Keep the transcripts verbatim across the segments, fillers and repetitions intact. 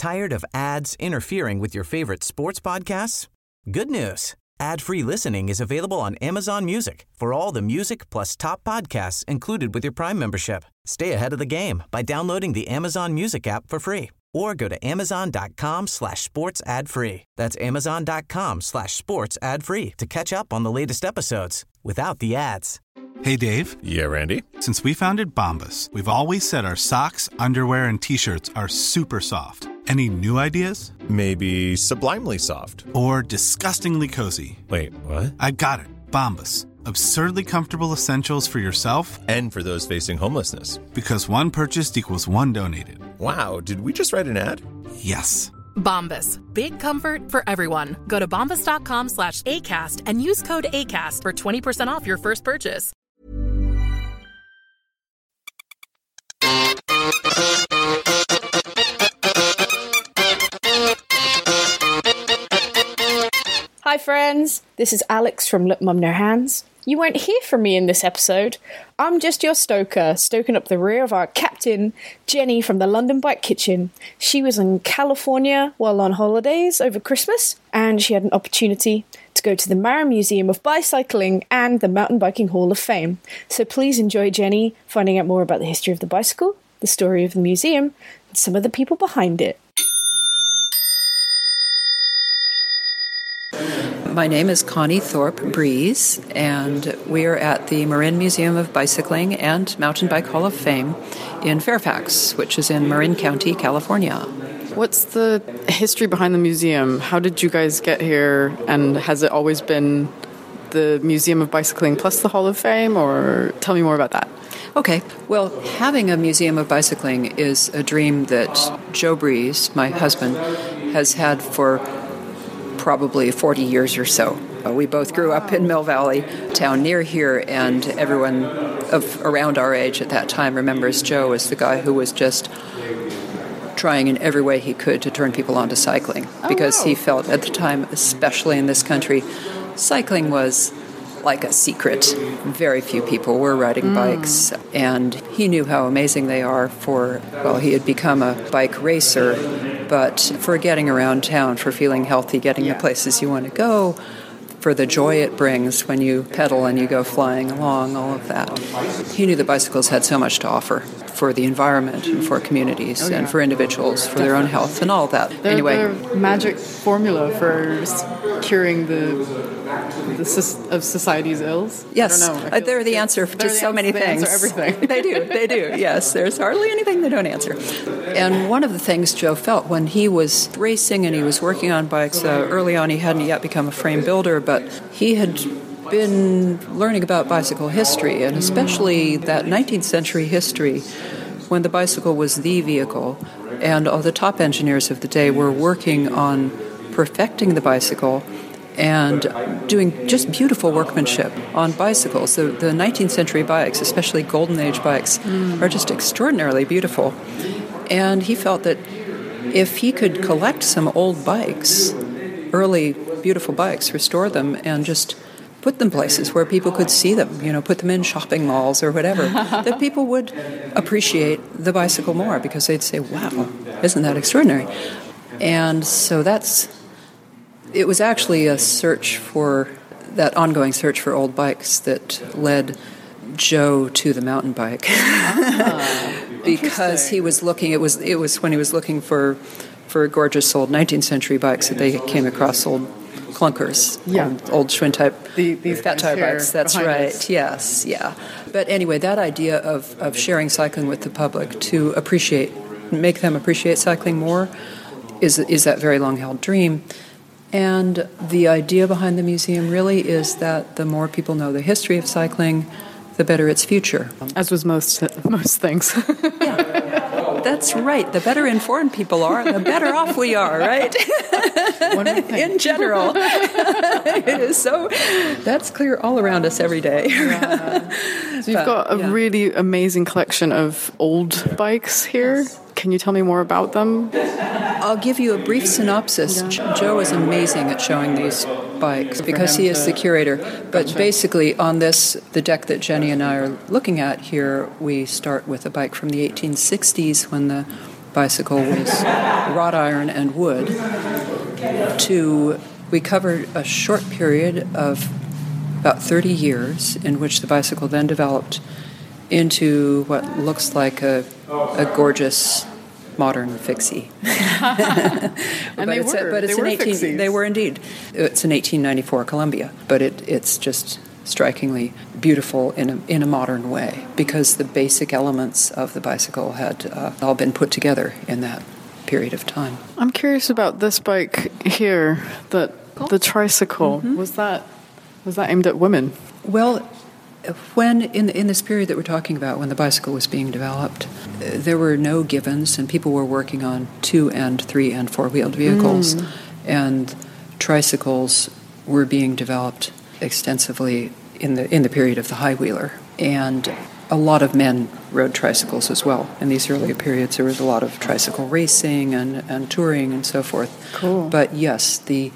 Tired of ads interfering with your favorite sports podcasts? Good news. Ad-free listening is available on Amazon Music for all the music plus top podcasts included with your Prime membership. Stay ahead of the game by downloading the Amazon Music app for free or go to amazon.com slash sports ad free. That's amazon.com slash sports ad free to catch up on the latest episodes without the ads. Hey, Dave. Yeah, Randy. Since we founded Bombas, we've always said our socks, underwear, and T-shirts are super soft. Any new ideas? Maybe sublimely soft. Or disgustingly cozy. Wait, what? I got it. Bombas. Absurdly comfortable essentials for yourself and for those facing homelessness. Because one purchased equals one donated. Wow, did we just write an ad? Yes. Bombas. Big comfort for everyone. Go to bombas.com slash ACAST and use code ACAST for twenty percent off your first purchase. Hi friends, this is Alex from Lip Mum No Hands. You won't hear from me in this episode. I'm just your stoker, stoking up the rear of our captain, Jenny from the London Bike Kitchen. She was in California while on holidays over Christmas, and she had an opportunity to go to the Mara Museum of Bicycling and the Mountain Biking Hall of Fame. So please enjoy Jenny finding out more about the history of the bicycle, the story of the museum, and some of the people behind it. My name is Connie Thorpe Breeze, and we are at the Marin Museum of Bicycling and Mountain Bike Hall of Fame in Fairfax, which is in Marin County, California. What's the history behind the museum? How did you guys get here, and has it always been the Museum of Bicycling plus the Hall of Fame, or tell me more about that? Okay, well, having a museum of bicycling is a dream that Joe Breeze, my husband, has had for probably forty years or so. We both grew up in Mill Valley, town near here, and everyone of around our age at that time remembers Joe as the guy who was just trying in every way he could to turn people onto cycling, because oh, wow. he felt at the time, especially in this country, cycling was like a secret. Very few people were riding mm. bikes, and he knew how amazing they are for, well, he had become a bike racer, but for getting around town, for feeling healthy, getting yeah. the places you want to go, for the joy it brings when you pedal and you go flying along, all of that. He knew the bicycles had so much to offer for the environment and for communities oh, yeah. and for individuals, for Definitely. Their own health and all that. They're anyway, the magic formula for curing the the of society's ills. Yes, I don't know. I uh, they're the answer to so many they things. Answer everything. They do, they do. Yes, there's hardly anything they don't answer. And one of the things Joe felt when he was racing and he was working on bikes, uh, early on he hadn't yet become a frame builder, but he had been learning about bicycle history, and especially that nineteenth century history when the bicycle was the vehicle, and all the top engineers of the day were working on perfecting the bicycle and doing just beautiful workmanship on bicycles. The, the nineteenth century bikes, especially Golden Age bikes, mm. are just extraordinarily beautiful. And he felt that if he could collect some old bikes, early beautiful bikes, restore them, and just put them places where people could see them, you know, put them in shopping malls or whatever, that people would appreciate the bicycle more, because they'd say, wow, isn't that extraordinary? And so that's, it was actually a search for, that ongoing search for old bikes that led Joe to the mountain bike. Ah, because he was looking, it was it was when he was looking for, for gorgeous old nineteenth century bikes that they came across old clunkers, yeah. old, old Schwinn type, the, these fat tire bikes. That's right. Us. Yes, yeah. But anyway, that idea of, of sharing cycling with the public to appreciate, make them appreciate cycling more, is is that very long held dream. And the idea behind the museum really is that the more people know the history of cycling, the better its future. As with most most things. Yeah, that's right. The better informed people are, the better off we are, right? In general. It is so, that's clear all around us every day. Yeah. So you've but, got a yeah. really amazing collection of old bikes here. Yes. Can you tell me more about them? I'll give you a brief synopsis. Yeah. Joe is amazing at showing these bikes because he is the curator. But gotcha. Basically on this, the deck that Jenny and I are looking at here, we start with a bike from the eighteen sixties when the bicycle was wrought iron and wood, to we covered a short period of about thirty years in which the bicycle then developed into what looks like a, a gorgeous modern fixie. And but they it's were. A, but it's they an were eighteen. fixies. They were indeed. It's an eighteen ninety-four Columbia, but it, it's just strikingly beautiful in a in a modern way because the basic elements of the bicycle had uh, all been put together in that period of time. I'm curious about this bike here, that the tricycle. Mm-hmm. Was that was that aimed at women? Well, when in in this period that we're talking about, when the bicycle was being developed, uh, there were no givens, and people were working on two and three and four wheeled vehicles, mm. and tricycles were being developed extensively in the in the period of the high wheeler, and a lot of men rode tricycles as well. In these earlier periods, there was a lot of tricycle racing and, and touring and so forth. Cool. But yes, the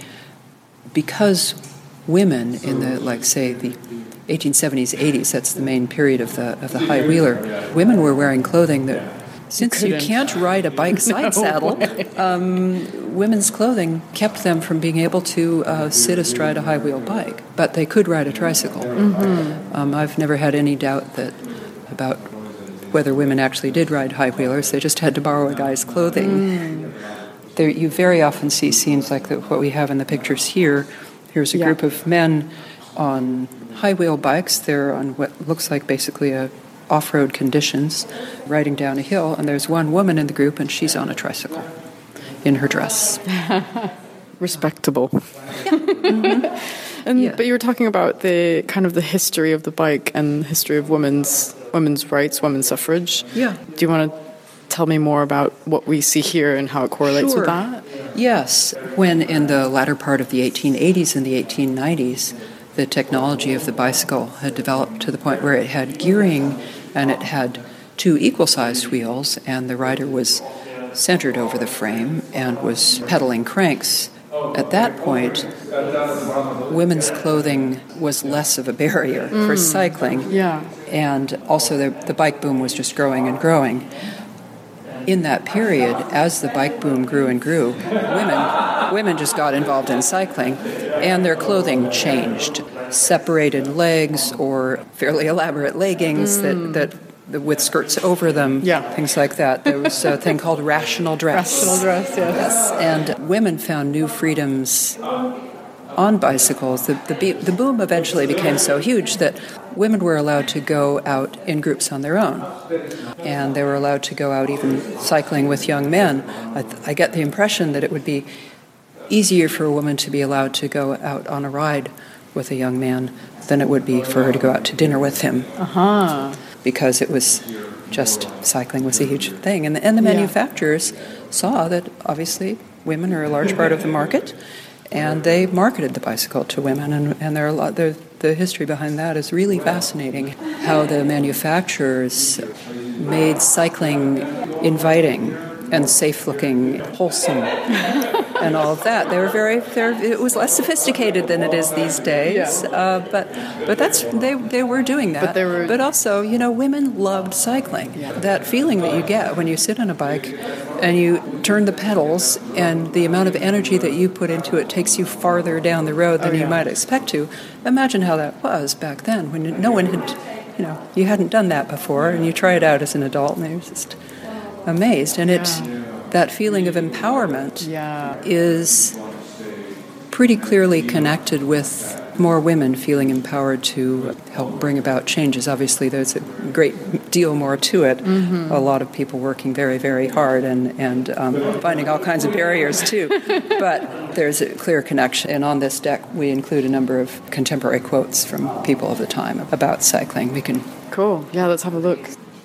because women in the like say the eighteen seventies, eighties, that's the main period of the of the high wheeler, women were wearing clothing that, since you can't ride a bike side no saddle, um, women's clothing kept them from being able to uh, sit astride a high wheel bike, but they could ride a tricycle. Mm-hmm. Um, I've never had any doubt that about whether women actually did ride high wheelers. They just had to borrow a guy's clothing. Mm. There, you very often see scenes like the, what we have in the pictures here. Here's a yeah. group of men on high wheel bikes. They're on what looks like basically a off-road conditions, riding down a hill, and there's one woman in the group, and she's on a tricycle in her dress. Respectable. Yeah. Mm-hmm. And yeah. But you were talking about the kind of the history of the bike and the history of women's women's rights, women's suffrage. Yeah. Do you want to tell me more about what we see here and how it correlates sure. with that? Yes. When in the latter part of the eighteen eighties and the eighteen nineties, the technology of the bicycle had developed to the point where it had gearing and it had two equal-sized wheels, and the rider was centered over the frame and was pedaling cranks. At that point, women's clothing was less of a barrier mm. for cycling. Yeah. And also the, the bike boom was just growing and growing. In that period, as the bike boom grew and grew, women women just got involved in cycling, and their clothing changed. Separated legs or fairly elaborate leggings mm. that, that with skirts over them, yeah. things like that. There was a thing called rational dress. Rational dress, yes. yes. And women found new freedoms on bicycles. The, the, be- the boom eventually became so huge that women were allowed to go out in groups on their own. And they were allowed to go out even cycling with young men. I, th- I get the impression that it would be easier for a woman to be allowed to go out on a ride with a young man than it would be for her to go out to dinner with him. Uh-huh. Because it was just, cycling was a huge thing. And the, and the manufacturers yeah. saw that obviously women are a large part of the market, and they marketed the bicycle to women, and, and there are a lot, there, the history behind that is really fascinating. How the manufacturers made cycling inviting and safe-looking, wholesome, and all of that. They were very, it was less sophisticated than it is these days, yeah. uh, but but that's they they were doing that. But, they were... but also, you know, women loved cycling. Yeah. That feeling that you get when you sit on a bike and you turn the pedals, and the amount of energy that you put into it takes you farther down the road than oh, yeah. you might expect to. Imagine how that was back then, when no one had, you know, you hadn't done that before, and you try it out as an adult, and you're just amazed. And yeah. it's that feeling of empowerment yeah. is pretty clearly connected with more women feeling empowered to help bring about changes. Obviously, there's a great deal more to it. Mm-hmm. A lot of people working very, very hard and, and um, finding all kinds of barriers, too. But there's a clear connection. And on this deck, we include a number of contemporary quotes from people of the time about cycling. We can... Cool. Yeah, let's have a look.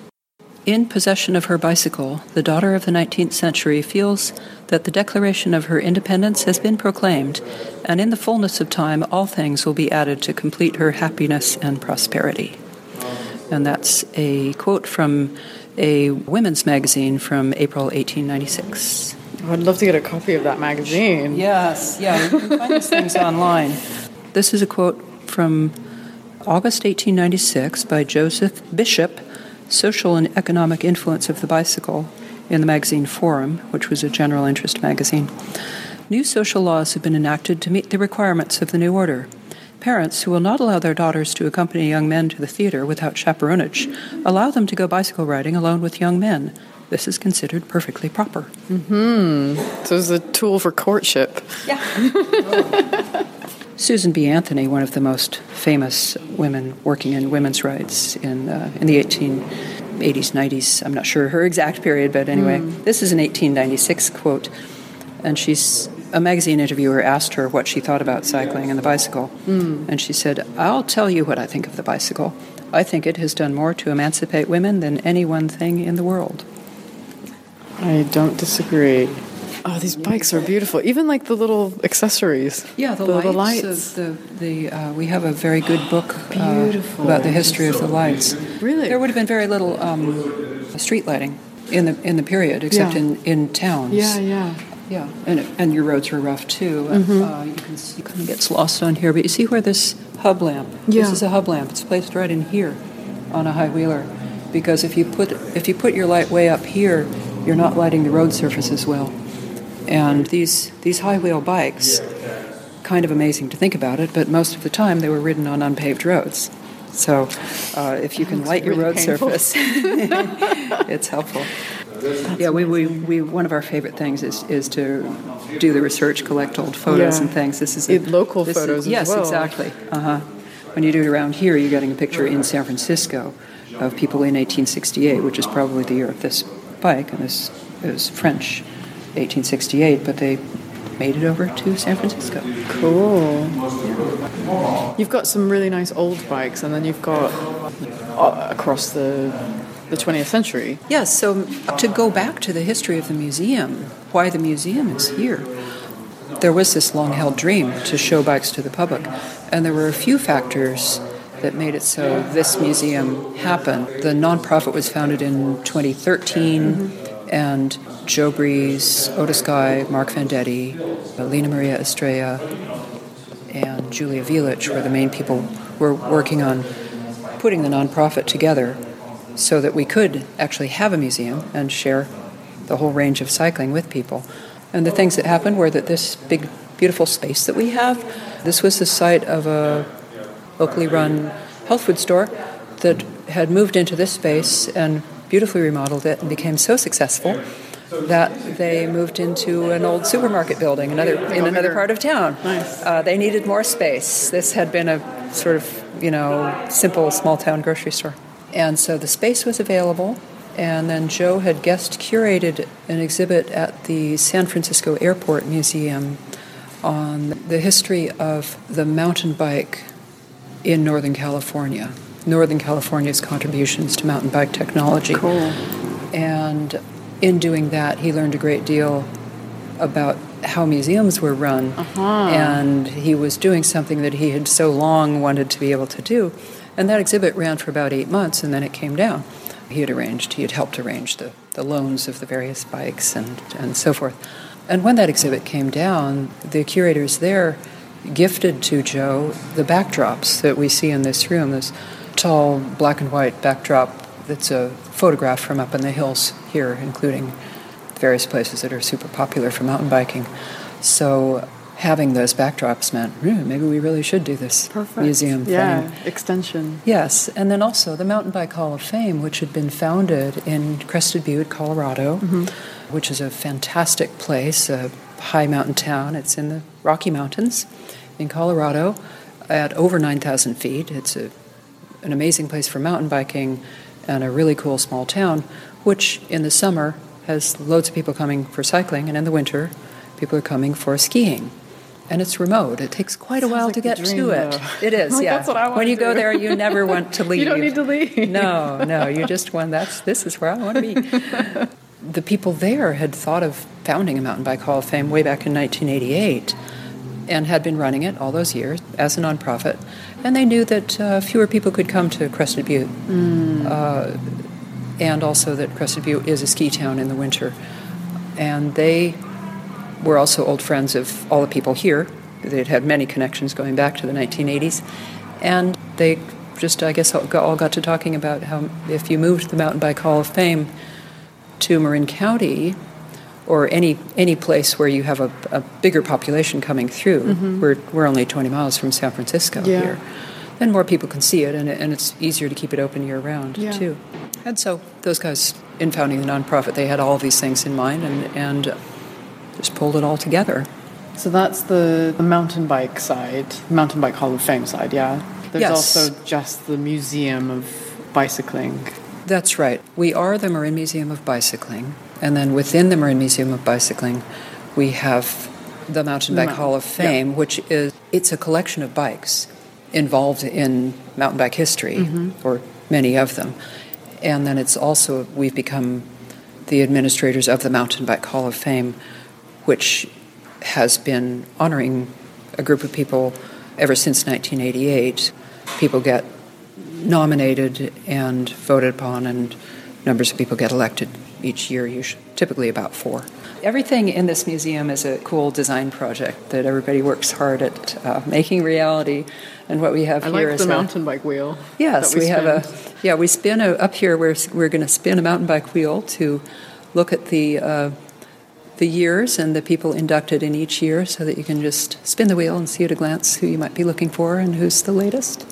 In possession of her bicycle, the daughter of the nineteenth century feels that the declaration of her independence has been proclaimed, and in the fullness of time all things will be added to complete her happiness and prosperity. And that's a quote from a women's magazine from April eighteen ninety-six. I'd love to get a copy of that magazine. Yes, yeah, you can find these things online. This is a quote from August eighteen ninety-six by Joseph Bishop, Social and Economic Influence of the Bicycle, in the magazine Forum, which was a general interest magazine. New social laws have been enacted to meet the requirements of the new order. Parents who will not allow their daughters to accompany young men to the theater without chaperonage allow them to go bicycle riding alone with young men. This is considered perfectly proper. Mm-hmm. So it's a tool for courtship. Yeah. Susan B. Anthony, one of the most famous women working in women's rights in uh, in the eighteen eighties, nineties, I'm not sure her exact period, but anyway, mm. this is an eighteen ninety-six quote, and she's a magazine interviewer asked her what she thought about cycling and the bicycle, mm. and she said, "I'll tell you what I think of the bicycle. I think it has done more to emancipate women than any one thing in the world." I don't disagree. Oh, these bikes are beautiful. Even like the little accessories. Yeah, the, the lights. The lights. The, the, uh, we have a very good book uh, about the history of the lights. Really? There would have been very little um, street lighting in the in the period, except yeah. in, in towns. Yeah, yeah. Yeah, and and your roads were rough too. Mm-hmm. Uh, you can see, it kind of gets lost on here, but you see where this hub lamp. Yeah. This is a hub lamp. It's placed right in here, on a high wheeler, because if you put if you put your light way up here, you're not lighting the road surface as well. And these these high wheel bikes, kind of amazing to think about it, but most of the time they were ridden on unpaved roads. So uh, if you can light your really road painful. surface, it's helpful. That's yeah, we, we, we one of our favorite things is, is to do the research, collect old photos yeah. and things. This is a, it, local this photos is, as yes, well. Yes, exactly. Uh-huh. When you do it around here, you're getting a picture in San Francisco of people in eighteen sixty-eight, which is probably the year of this bike, and this is French, eighteen sixty-eight, but they made it over to San Francisco. Cool. Yeah. You've got some really nice old bikes, and then you've got uh, across the the twentieth century. Yes, so to go back to the history of the museum, why the museum is here, there was this long-held dream to show bikes to the public, and there were a few factors that made it so this museum happened. The nonprofit was founded in twenty thirteen, mm-hmm. and Joe Breeze, Otis Guy, Mark Vendetti, Lena Maria Estrella, and Julia Vilic were the main people who were working on putting the nonprofit together so that we could actually have a museum and share the whole range of cycling with people. And the things that happened were that this big, beautiful space that we have, this was the site of a locally run health food store that had moved into this space and beautifully remodeled it and became so successful that they moved into an old supermarket building another in another part of town. Nice. Uh, they needed more space. This had been a sort of, you know, simple small-town grocery store. And so the space was available, and then Joe had guest curated an exhibit at the San Francisco Airport Museum on the history of the mountain bike in Northern California, Northern California's contributions to mountain bike technology. Cool. And in doing that, he learned a great deal about how museums were run, uh-huh. and he was doing something that he had so long wanted to be able to do. And that exhibit ran for about eight months, and then it came down. He had arranged, he had helped arrange the, the loans of the various bikes and, and so forth. And when that exhibit came down, the curators there gifted to Joe the backdrops that we see in this room, this tall black and white backdrop that's a photograph from up in the hills here, including various places that are super popular for mountain biking. So having those backdrops meant, hmm, maybe we really should do this Perfect. museum yeah, thing. Yeah, extension. Yes, and then also the Mountain Bike Hall of Fame, which had been founded in Crested Butte, Colorado, mm-hmm. which is a fantastic place, a high mountain town. It's in the Rocky Mountains in Colorado at over nine thousand feet. It's a, an amazing place for mountain biking and a really cool small town, which in the summer has loads of people coming for cycling, and in the winter, people are coming for skiing. And it's remote. It takes quite a Sounds while like to the get dream, to it. though. It is, Like, yeah. that's what I want when to you go do. there, you never want to leave. You don't need to leave. No, no. You just want, that's, this is where I want to be. The people there had thought of founding a Mountain Bike Hall of Fame way back in nineteen eighty-eight and had been running it all those years as a nonprofit. And they knew that uh, fewer people could come to Crested Butte. Mm. Uh, and also that Crested Butte is a ski town in the winter. And they were also old friends of all the people here. They'd had many connections going back to the nineteen eighties. And they just, I guess, all got, all got to talking about how if you moved the Mountain Bike Hall of Fame to Marin County, or any any place where you have a, a bigger population coming through, mm-hmm. we're we're only twenty miles from San Francisco yeah. here, then more people can see it, and, and it's easier to keep it open year-round, yeah. too. And so those guys, in founding the nonprofit, they had all of these things in mind and, and just pulled it all together. So that's the, the mountain bike side, Mountain Bike Hall of Fame side, yeah? There's yes. also just the Museum of Bicycling. That's right. We are the Marin Museum of Bicycling, and then within the Marin Museum of Bicycling, we have the Mountain Bike Hall of Fame, yeah. which is, it's a collection of bikes involved in mountain bike history, mm-hmm. or many of them. And then it's also, we've become the administrators of the Mountain Bike Hall of Fame, which has been honoring a group of people ever since nineteen eighty-eight. People get nominated and voted upon, and numbers of people get elected each year, usually, typically about four. Everything in this museum is a cool design project that everybody works hard at uh, making reality. And what we have I here like is the a, mountain bike wheel. Yes, we, we have a yeah. We spin a, up here. We're we're going to spin a mountain bike wheel to look at the uh, the years and the people inducted in each year, so that you can just spin the wheel and see at a glance who you might be looking for and who's the latest.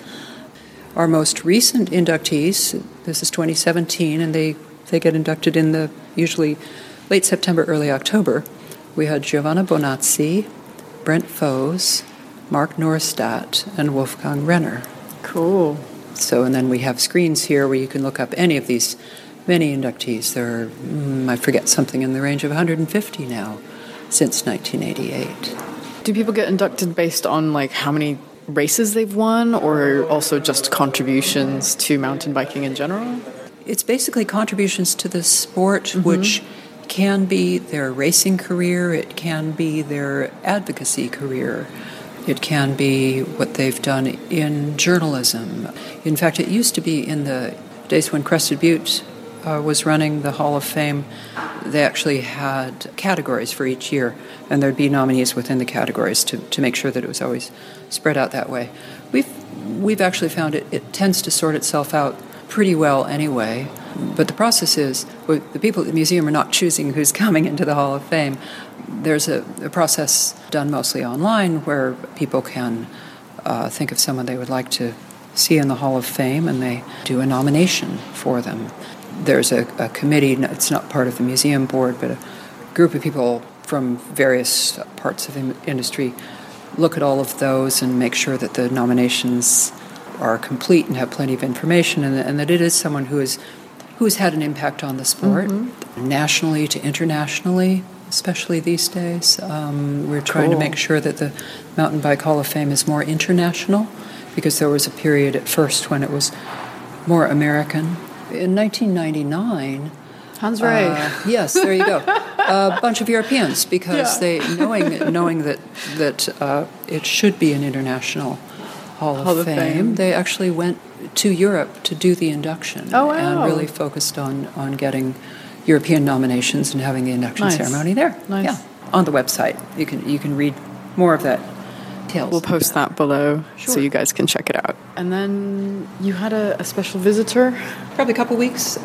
Our most recent inductees, this is twenty seventeen, and they, they get inducted in the usually late September, early October. We had Giovanna Bonazzi, Brent Foes, Mark Norstadt, and Wolfgang Renner. Cool. So, and then we have screens here where you can look up any of these many inductees. There are, mm, I forget, something in the range of one hundred fifty now since nineteen eighty-eight. Do people get inducted based on, like, how many races they've won, or also just contributions to mountain biking in general? It's basically contributions to the sport, mm-hmm. which can be their racing career, it can be their advocacy career, it can be what they've done in journalism. In fact, it used to be in the days when Crested Butte uh, was running the Hall of Fame, they actually had categories for each year, and there'd be nominees within the categories to, to make sure that it was always spread out that way. We've we've actually found it, it tends to sort itself out pretty well anyway, but the process is, the people at the museum are not choosing who's coming into the Hall of Fame. There's a, a process done mostly online where people can uh, think of someone they would like to see in the Hall of Fame, and they do a nomination for them. There's a, a committee, it's not part of the museum board, but a group of people from various parts of in- industry look at all of those and make sure that the nominations are complete and have plenty of information, and, and that it is someone who is who's had an impact on the sport, mm-hmm. nationally to internationally, especially these days. Um, we're trying cool. to make sure that the Mountain Bike Hall of Fame is more international, because there was a period at first when it was more American. In nineteen ninety-nine, Hans Ray. Uh, yes, there you go. A bunch of Europeans, because yeah. they knowing knowing that that uh, it should be an international Hall of, Hall of Fame, Fame, they actually went to Europe to do the induction. Oh, wow. And really focused on, on getting European nominations and having the induction nice. ceremony there. Nice. Yeah, on the website. You can you can read more of that. Tales. We'll post that below sure. so you guys can check it out. And then you had a, a special visitor? Probably a couple weeks.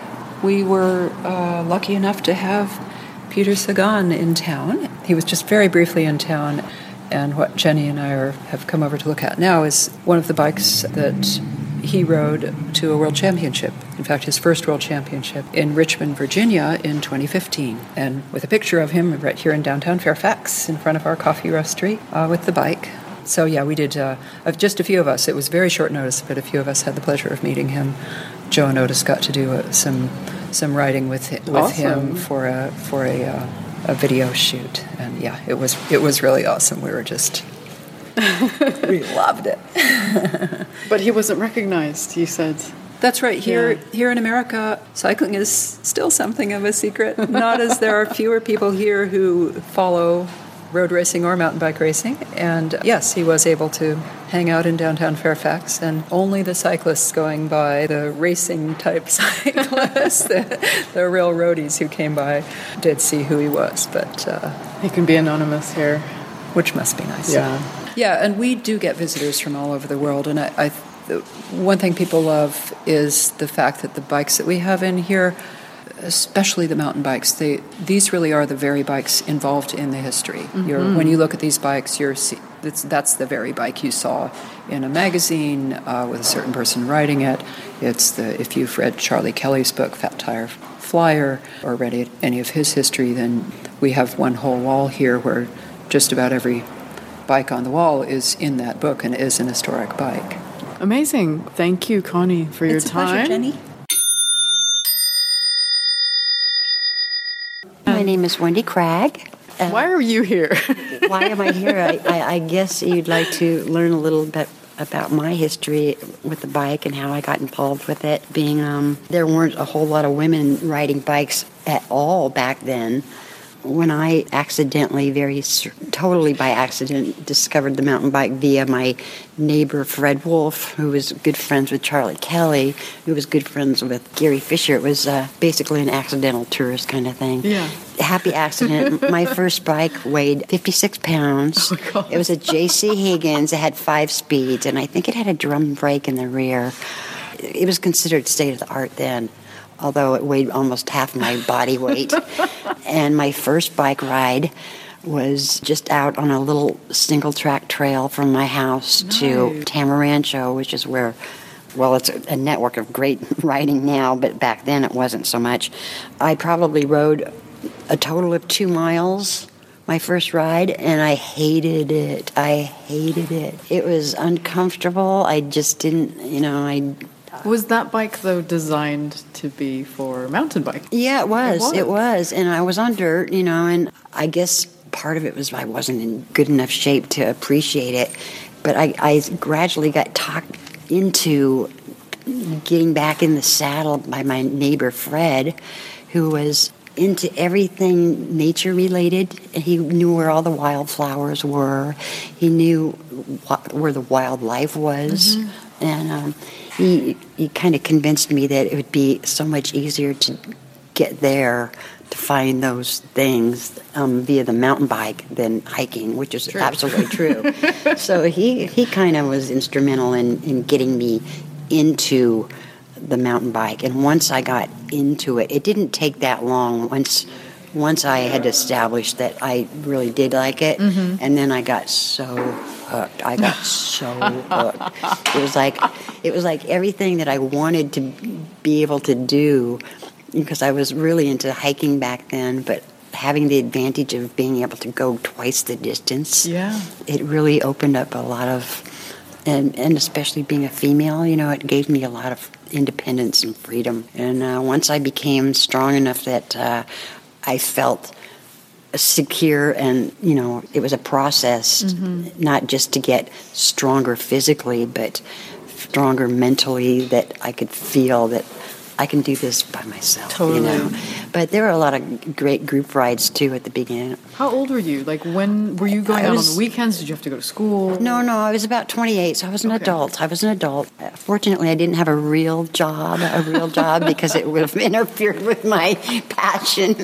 We were uh, lucky enough to have Peter Sagan in town. He was just very briefly in town, and what Jenny and I are, have come over to look at now is one of the bikes that he rode to a world championship. In fact, his first world championship in Richmond, Virginia in twenty fifteen. And with a picture of him right here in downtown Fairfax in front of our coffee roastery uh, with the bike. So yeah, we did, uh, just a few of us. It was very short notice, but a few of us had the pleasure of meeting him. Joe and Otis got to do uh, some some riding with with awesome. him for a for a uh, a video shoot, and yeah, it was it was really awesome. We were just we loved it. But he wasn't recognized, you said. That's right. Here yeah. here in America, cycling is still something of a secret. Not as there are fewer people here who follow road racing or mountain bike racing. And yes, he was able to hang out in downtown Fairfax, and only the cyclists going by, the racing type cyclists, the, the real roadies who came by, did see who he was. But uh, he can be anonymous here, which must be nice. Yeah, yeah, and we do get visitors from all over the world, and I, I one thing people love is the fact that the bikes that we have in here, especially the mountain bikes. They these really are the very bikes involved in the history. Mm-hmm. You're, when you look at these bikes, you're that's, that's the very bike you saw in a magazine uh, with a certain person riding it. It's the if you've read Charlie Kelly's book Fat Tire Flyer or read any of his history, then we have one whole wall here where just about every bike on the wall is in that book and is an historic bike. Amazing. Thank you, Connie, for your it's time. It's a pleasure, Jenny. My name is Wendy Cragg. Uh, why are you here? Why am I here? I, I, I guess you'd like to learn a little bit about my history with the bike and how I got involved with it. Being um, there weren't a whole lot of women riding bikes at all back then. When I accidentally, very totally by accident, discovered the mountain bike via my neighbor Fred Wolf, who was good friends with Charlie Kelly, who was good friends with Gary Fisher. It was uh, basically an accidental tourist kind of thing. Yeah. Happy accident. My first bike weighed fifty-six pounds. Oh, it was a J C Higgins. It had five speeds, and I think it had a drum brake in the rear. It was considered state of the art then, although it weighed almost half my body weight. And my first bike ride was just out on a little single-track trail from my house nice. to Tamarancho, which is where, well, it's a network of great riding now, but back then it wasn't so much. I probably rode a total of two miles my first ride, and I hated it. I hated it. It was uncomfortable. I just didn't, you know, I... Was that bike, though, designed to be for mountain biking? Yeah, it was. It was. It was. And I was on dirt, you know, and I guess part of it was I wasn't in good enough shape to appreciate it. But I, I gradually got talked into getting back in the saddle by my neighbor, Fred, who was into everything nature-related. He knew where all the wildflowers were. He knew what, where the wildlife was. Mm-hmm. And... Um, He, he kind of convinced me that it would be so much easier to get there to find those things um, via the mountain bike than hiking, which is true. Absolutely true. So he, he kind of was instrumental in, in getting me into the mountain bike. And once I got into it, it didn't take that long. Once once I had established that I really did like it, mm-hmm. and then I got so hooked. I got so hooked. It was like it was like everything that I wanted to be able to do, because I was really into hiking back then, but having the advantage of being able to go twice the distance. Yeah. It really opened up a lot of, and and especially being a female, you know, it gave me a lot of independence and freedom. And uh, once I became strong enough that uh, I felt secure, and you know, it was a process, mm-hmm. not just to get stronger physically, but stronger mentally, that I could feel that I can do this by myself. Totally. You know? But there were a lot of great group rides too at the beginning. How old were you? Like, when were you going I out was, on the weekends? Did you have to go to school? No, no, I was about twenty-eight, so I was an okay. adult. I was an adult. Fortunately, I didn't have a real job, a real job, because it would have interfered with my passion.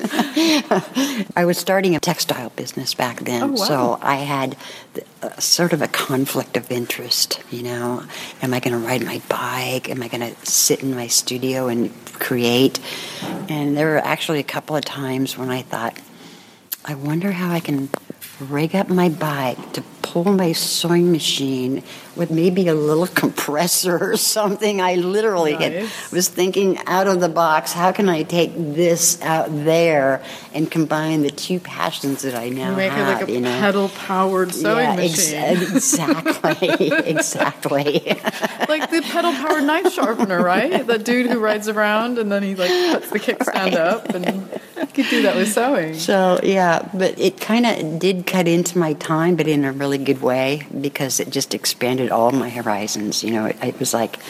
I was starting a textile business back then, oh, wow. so I had uh, sort of a conflict of interest, you know. Am I going to ride my bike? Am I going to sit in my studio and create? And there were actually a couple of times when I thought, I wonder how I can rig up my bike to pull my sewing machine with maybe a little compressor or something. I literally nice. had, was thinking out of the box, how can I take this out there and combine the two passions that I now Make have? Make it like a you know? pedal-powered sewing yeah, machine. Ex- exactly, exactly. Like the pedal-powered knife sharpener, right? The dude who rides around and then he like puts the kickstand right. up, and you could do that with sewing. So, yeah, but it kind of did cut into my time, but in a really good way, because it just expanded all my horizons. You know, it, it was like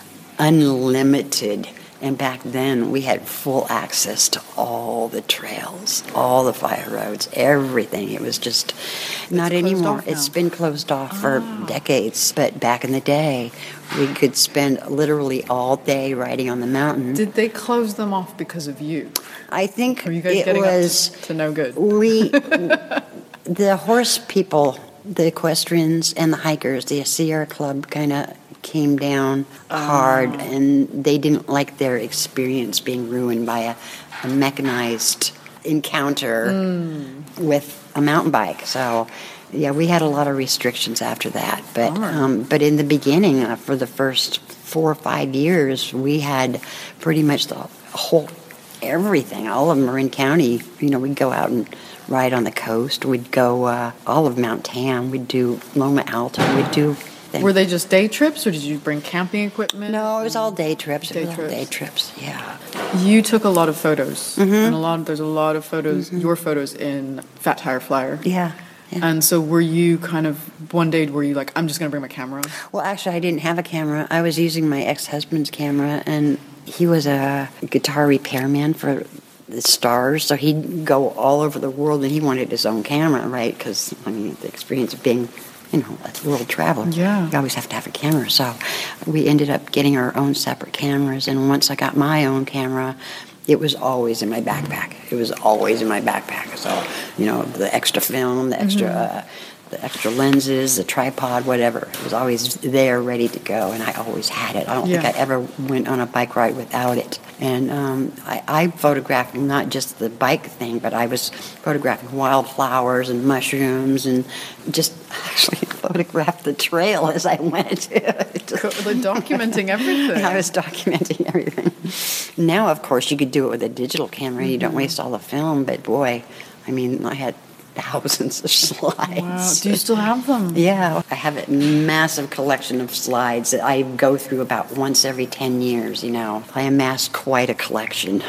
unlimited. And back then, we had full access to all the trails, all the fire roads, everything. It was just not anymore. It's been closed off oh. for decades. But back in the day, we could spend literally all day riding on the mountain. Did they close them off because of you? I think Were you guys it getting was up to, to no good. We, the horse people, the equestrians and the hikers, the Sierra Club kind of came down hard, Oh. and they didn't like their experience being ruined by a, a mechanized encounter with a mountain bike. So, yeah, we had a lot of restrictions after that. But um, but in the beginning, uh, for the first four or five years, we had pretty much the whole everything, all of Marin County. You know, we'd go out and ride on the coast. We'd go uh, all of Mount Tam. We'd do Loma Alta. We'd do things. Were they just day trips, or did you bring camping equipment? No, it was all day trips. Day it was all trips. day trips, yeah. You took a lot of photos, Mm-hmm. and a lot. There's a lot of photos, your photos in Fat Tire Flyer. Yeah. yeah. And so, were you kind of one day? Were you like, I'm just going to bring my camera? Well, actually, I didn't have a camera. I was using my ex-husband's camera, and he was a guitar repairman for the Stars, so he'd go all over the world, and he wanted his own camera, right? Because, I mean, the experience of being, you know, a world traveler, Yeah. you always have to have a camera. So we ended up getting our own separate cameras, and once I got my own camera, it was always in my backpack. It was always in my backpack. So, you know, the extra film, the extra... Uh, the extra lenses, the tripod, whatever. It was always there, ready to go, and I always had it. I don't Yeah. think I ever went on a bike ride without it. And um, I, I photographed not just the bike thing, but I was photographing wildflowers and mushrooms, and just actually photographed the trail as I went. Co- like documenting everything. I was documenting everything. Now, of course, you could do it with a digital camera. You don't waste all the film, but boy, I mean, I had thousands of slides. Wow. Do you still have them? Yeah, I have a massive collection of slides that I go through about once every ten years, you know. I amassed quite a collection.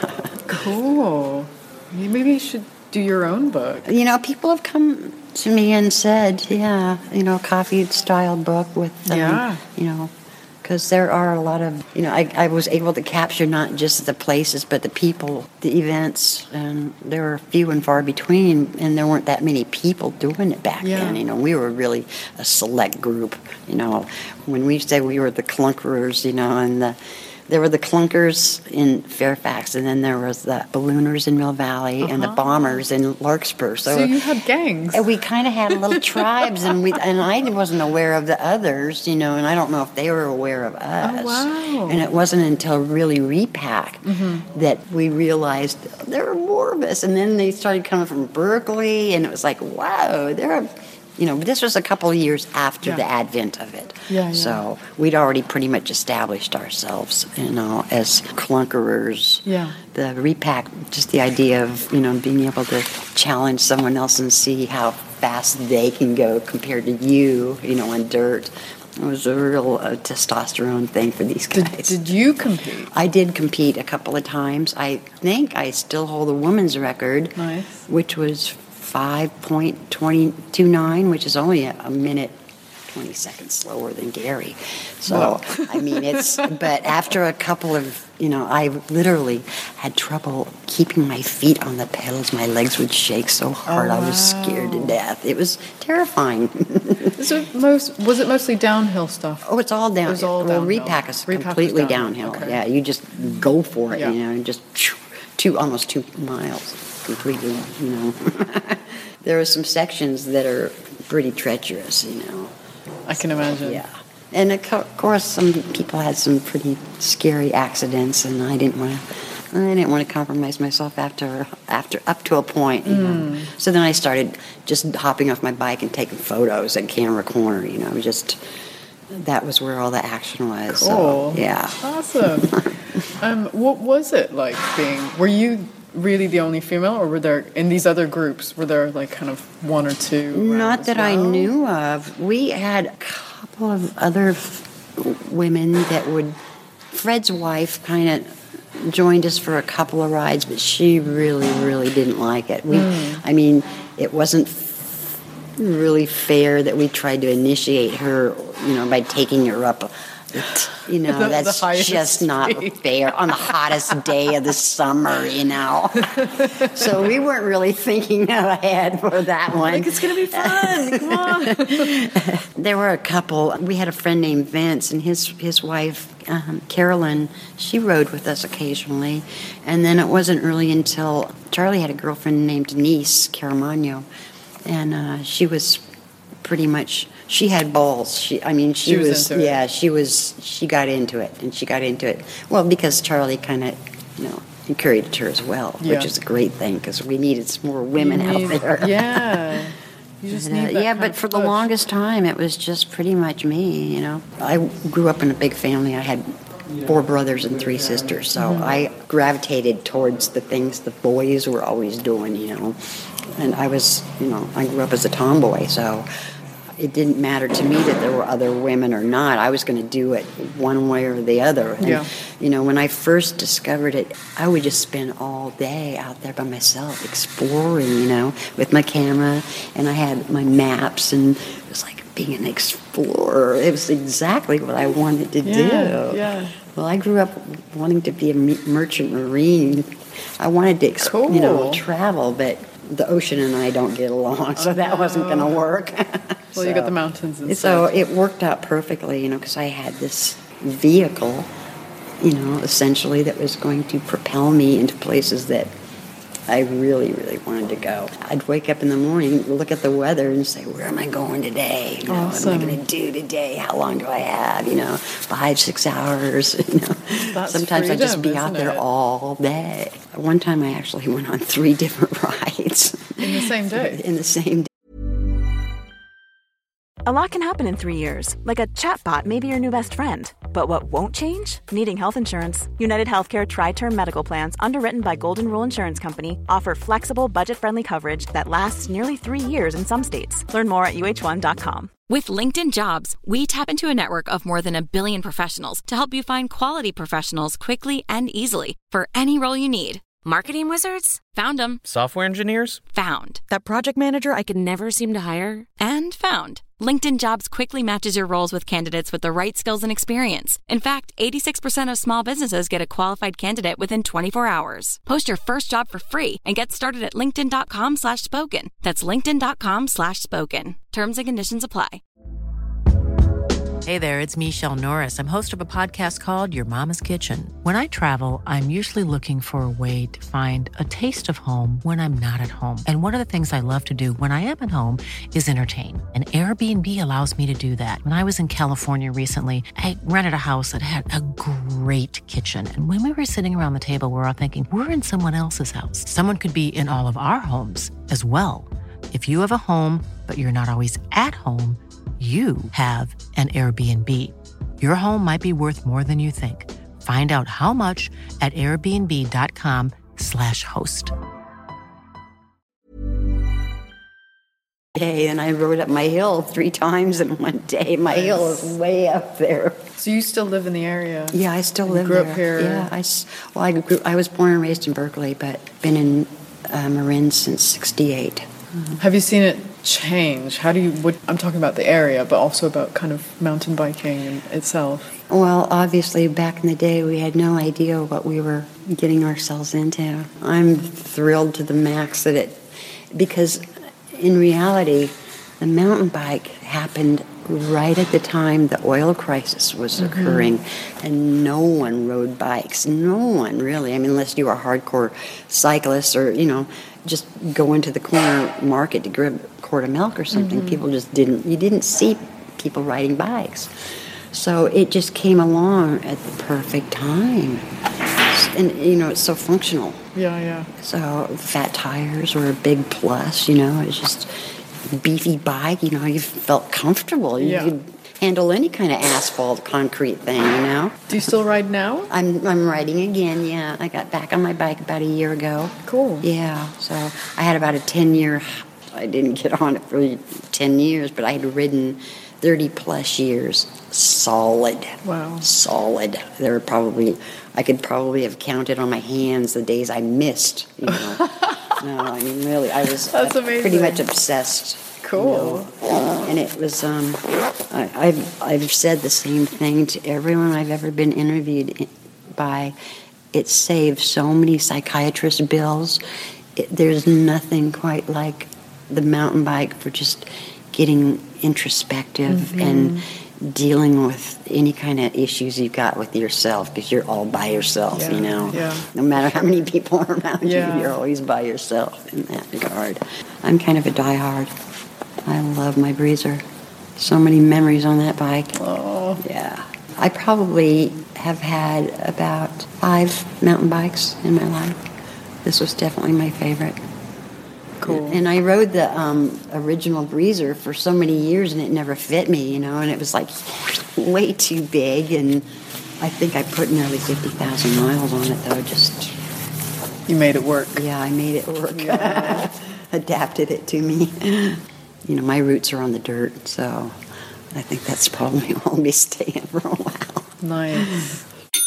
Cool. Maybe you should do your own book. You know, people have come to me and said, yeah, you know, coffee-style book with, um, Yeah. you know, because there are a lot of, you know, I, I was able to capture not just the places, but the people, the events, and there were few and far between, and there weren't that many people doing it back Yeah. then. You know, we were really a select group, you know. When we said we were the clunkerers, you know, and the there were the clunkers in Fairfax, and then there was the ballooners in Mill Valley, and the bombers in Larkspur. So, So you had gangs. and we kind of had little tribes, and we and I wasn't aware of the others, you know, and I don't know if they were aware of us. Oh, wow. And it wasn't until really Repack that we realized there were more of us, and then they started coming from Berkeley, and it was like, wow, there are. You know, this was a couple of years after Yeah. the advent of it. Yeah, yeah. So we'd already pretty much established ourselves, you know, as clunkerers. Yeah. The Repack, just the idea of, you know, being able to challenge someone else and see how fast they can go compared to you, you know, on dirt. It was a real uh, testosterone thing for these Did, guys. did you compete? I did compete a couple of times. I think I still hold the women's record, Nice. which was five point two two nine, which is only a, a minute twenty seconds slower than Gary. So, I mean, it's, but after a couple of, you know, I literally had trouble keeping my feet on the pedals. My legs would shake so hard. I was scared to death. It was terrifying. Is it most, was it mostly downhill stuff? Oh, it's all downhill. It was all well, downhill. Repack is Repack was completely downhill. downhill. Okay. Yeah, you just go for it, Yeah. you know, and just two, almost two miles, completely, you know. There are some sections that are pretty treacherous, you know. I can imagine. Yeah. And of co- course, some people had some pretty scary accidents, and I didn't want to. I didn't want to compromise myself after, after up to a point. You know. So then I started just hopping off my bike and taking photos at Camera Corner. You know, just that was where all the action was. Cool. So, yeah. Awesome. um, what was it like being? Were you really the only female, or were there in these other groups? Were there like kind of one or two? around Not as that I well? knew of. We had a couple of other f- women that would. Fred's wife kind of joined us for a couple of rides, but she really, really didn't like it. We, Mm. I mean, it wasn't f- really fair that we tried to initiate her, you know, by taking her up. It, you know, The- the that's highest just not speed. fair on the hottest day of the summer, you know. So we weren't really thinking ahead for that one. Like, it's gonna be fun. Come on. There were a couple. We had a friend named Vince, and his his wife, um, Carolyn, she rode with us occasionally. And then it wasn't really until Charlie had a girlfriend named Denise Caramagno, and uh, she was pretty much, she had balls. She, I mean, she, She was was, into it. yeah, she was, she got into it, and she got into it. Well, because Charlie kind of, you know, encouraged her as well, Yeah. which is a great thing, because we needed some more women You out need- there. Yeah. You just And, uh, need that yeah, kind but of for the push. longest time, it was just pretty much me, you know. I grew up in a big family. I had four brothers and three sisters, so Mm-hmm. I gravitated towards the things the boys were always doing, you know. And I was, you know, I grew up as a tomboy, so it didn't matter to me that there were other women or not. I was going to do it one way or the other. And, Yeah. you know, when I first discovered it, I would just spend all day out there by myself exploring, you know, with my camera, and I had my maps, and it was like being an explorer. It was exactly what I wanted to Yeah, do. yeah. Well, I grew up wanting to be a me- merchant marine. I wanted to, ex- you know, Cool. travel, but the ocean and I don't get along, so that wasn't going to work. Well, you got the mountains instead. So it worked out perfectly, you know, because I had this vehicle, you know, essentially that was going to propel me into places that I really, really wanted to go. I'd wake up in the morning, look at the weather, and say, "Where am I going today? You know, Awesome. What am I going to do today? How long do I have? You know, five, six hours. You know, That's sometimes I'd just freedom, be out isn't there it? all day. One time, I actually went on three different rides In the same day. in the same day. A lot can happen in three years, like a chatbot may be your new best friend. But what won't change? Needing health insurance. United Healthcare Tri-Term Medical Plans, underwritten by Golden Rule Insurance Company, offer flexible, budget-friendly coverage that lasts nearly three years in some states. Learn more at U H one dot com. With LinkedIn Jobs, we tap into a network of more than a billion professionals to help you find quality professionals quickly and easily for any role you need. Marketing wizards? Found them. Software engineers? Found. That project manager I could never seem to hire? And found. LinkedIn Jobs quickly matches your roles with candidates with the right skills and experience. In fact, eighty-six percent of small businesses get a qualified candidate within twenty-four hours. Post your first job for free and get started at linkedin.com slash spoken. That's linkedin.com slash spoken. Terms and conditions apply. Hey there, it's Michelle Norris. I'm host of a podcast called Your Mama's Kitchen. When I travel, I'm usually looking for a way to find a taste of home when I'm not at home. And one of the things I love to do when I am at home is entertain. And Airbnb allows me to do that. When I was in California recently, I rented a house that had a great kitchen. And when we were sitting around the table, we were all thinking, we're in someone else's house. Someone could be in all of our homes as well. If you have a home, but you're not always at home, you have an Airbnb. Your home might be worth more than you think. Find out how much at airbnb.com slash host. Day, and I rode up my hill three times in one day. My hill is way up there. So you still live in the area? Yeah, I still You live grew there. up here? Yeah, I, s- well, I, grew, I was born and raised in Berkeley, but been in uh, Marin since sixty-eight. Have you seen it change? How do you, what, I'm talking about the area, but also about kind of mountain biking in itself. Well, obviously, back in the day, we had no idea what we were getting ourselves into. I'm thrilled to the max that it, because in reality, the mountain bike happened right at the time the oil crisis was occurring, and no one rode bikes. No one, really. I mean, unless you were a hardcore cyclist or, you know, just go into the corner market to grab a quart of milk or something. Mhm. People just didn't, you didn't see people riding bikes. So it just came along at the perfect time. And, you know, it's so functional. Yeah, yeah. So fat tires were a big plus, you know. It's just beefy bike, you know, you felt comfortable. You Yeah. could handle any kind of asphalt, concrete thing, you know. Do you still ride now? I'm I'm riding again, yeah. I got back on my bike about a year ago. Cool. Yeah, so I had about a ten-year, I didn't get on it for ten years, but I had ridden thirty plus years solid. Wow. Solid. There were probably, I could probably have counted on my hands the days I missed, you know. No, I mean, really, I was That's uh, amazing. pretty much obsessed. Cool. You know. And it was, um, I, I've, I've said the same thing to everyone I've ever been interviewed i- by. It saved so many psychiatrist bills. It, there's nothing quite like the mountain bike for just getting introspective Mhm. and dealing with any kind of issues you've got with yourself, because you're all by yourself, Yeah, you know. yeah. No matter how many people are around Yeah. you, you're always by yourself in that regard. I'm kind of a diehard. I love my Breezer. So many memories on that bike. Oh. Yeah. I probably have had about five mountain bikes in my life. This was definitely my favorite. Cool. And I rode the um, original Breezer for so many years, and it never fit me, you know, and it was like way too big. And I think I put nearly fifty thousand miles on it, though. Just you made it work. Yeah, I made it work. Yeah. Adapted it to me. You know, my roots are on the dirt, so I think that's probably where I'll be staying for a while. Nice.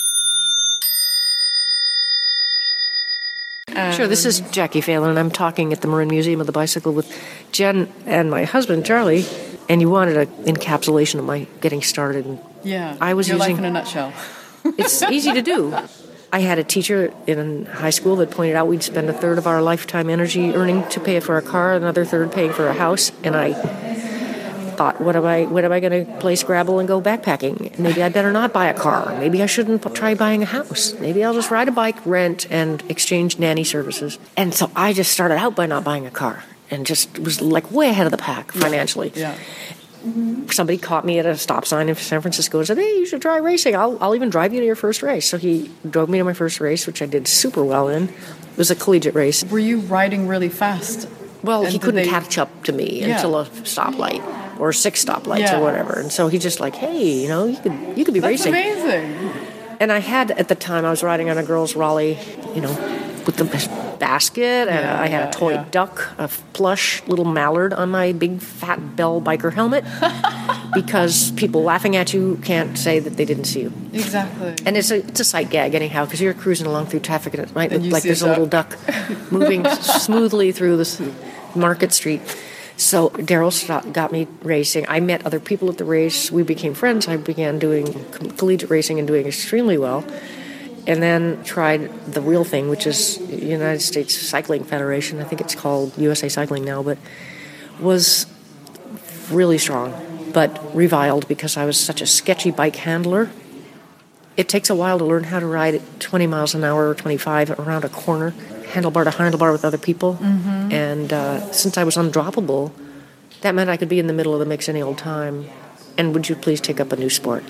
Sure, this is Jackie Phelan. I'm talking at the Marin Museum of the Bicycle with Jen and my husband, Charlie, and you wanted an encapsulation of my getting started. And Yeah, I was your using, life in a nutshell. It's easy to do. I had a teacher in high school that pointed out we'd spend a third of our lifetime energy earning to pay for a car, another third paying for a house, and I thought, what am I, what am I going to play Scrabble and go backpacking? Maybe I better not buy a car. Maybe I shouldn't try buying a house. Maybe I'll just ride a bike, rent, and exchange nanny services. And so I just started out by not buying a car and just was like way ahead of the pack financially. Yeah. Somebody caught me at a stop sign in San Francisco and said, hey, you should try racing. I'll, I'll even drive you to your first race. So he drove me to my first race, which I did super well in. It was a collegiate race. Were you riding really fast? Well, And he did couldn't they- catch up to me Yeah. until a stoplight or six stoplights Yeah. or whatever. And so he's just like, hey, you know, you could you could be That's racing. amazing. And I had, at the time, I was riding on a girls' Raleigh, you know, with the basket, and Yeah, I had yeah, a toy yeah. duck, a plush little mallard on my big fat Bell biker helmet, because people laughing at you can't say that they didn't see you. Exactly. And it's a it's a sight gag anyhow, because you're cruising along through traffic and it might And look you like see a there's a little duck. duck moving smoothly through this Market Street. So Daryl sto- got me racing. I met other people at the race. We became friends. I began doing co- collegiate racing and doing extremely well. And then tried the real thing, which is United States Cycling Federation. I think it's called U S A Cycling now, but was really strong, but reviled because I was such a sketchy bike handler. It takes a while to learn how to ride at twenty miles an hour or twenty-five around a corner, handlebar to handlebar with other people. Mm-hmm. And uh, since I was undroppable, that meant I could be in the middle of the mix any old time. And would you please take up a new sport?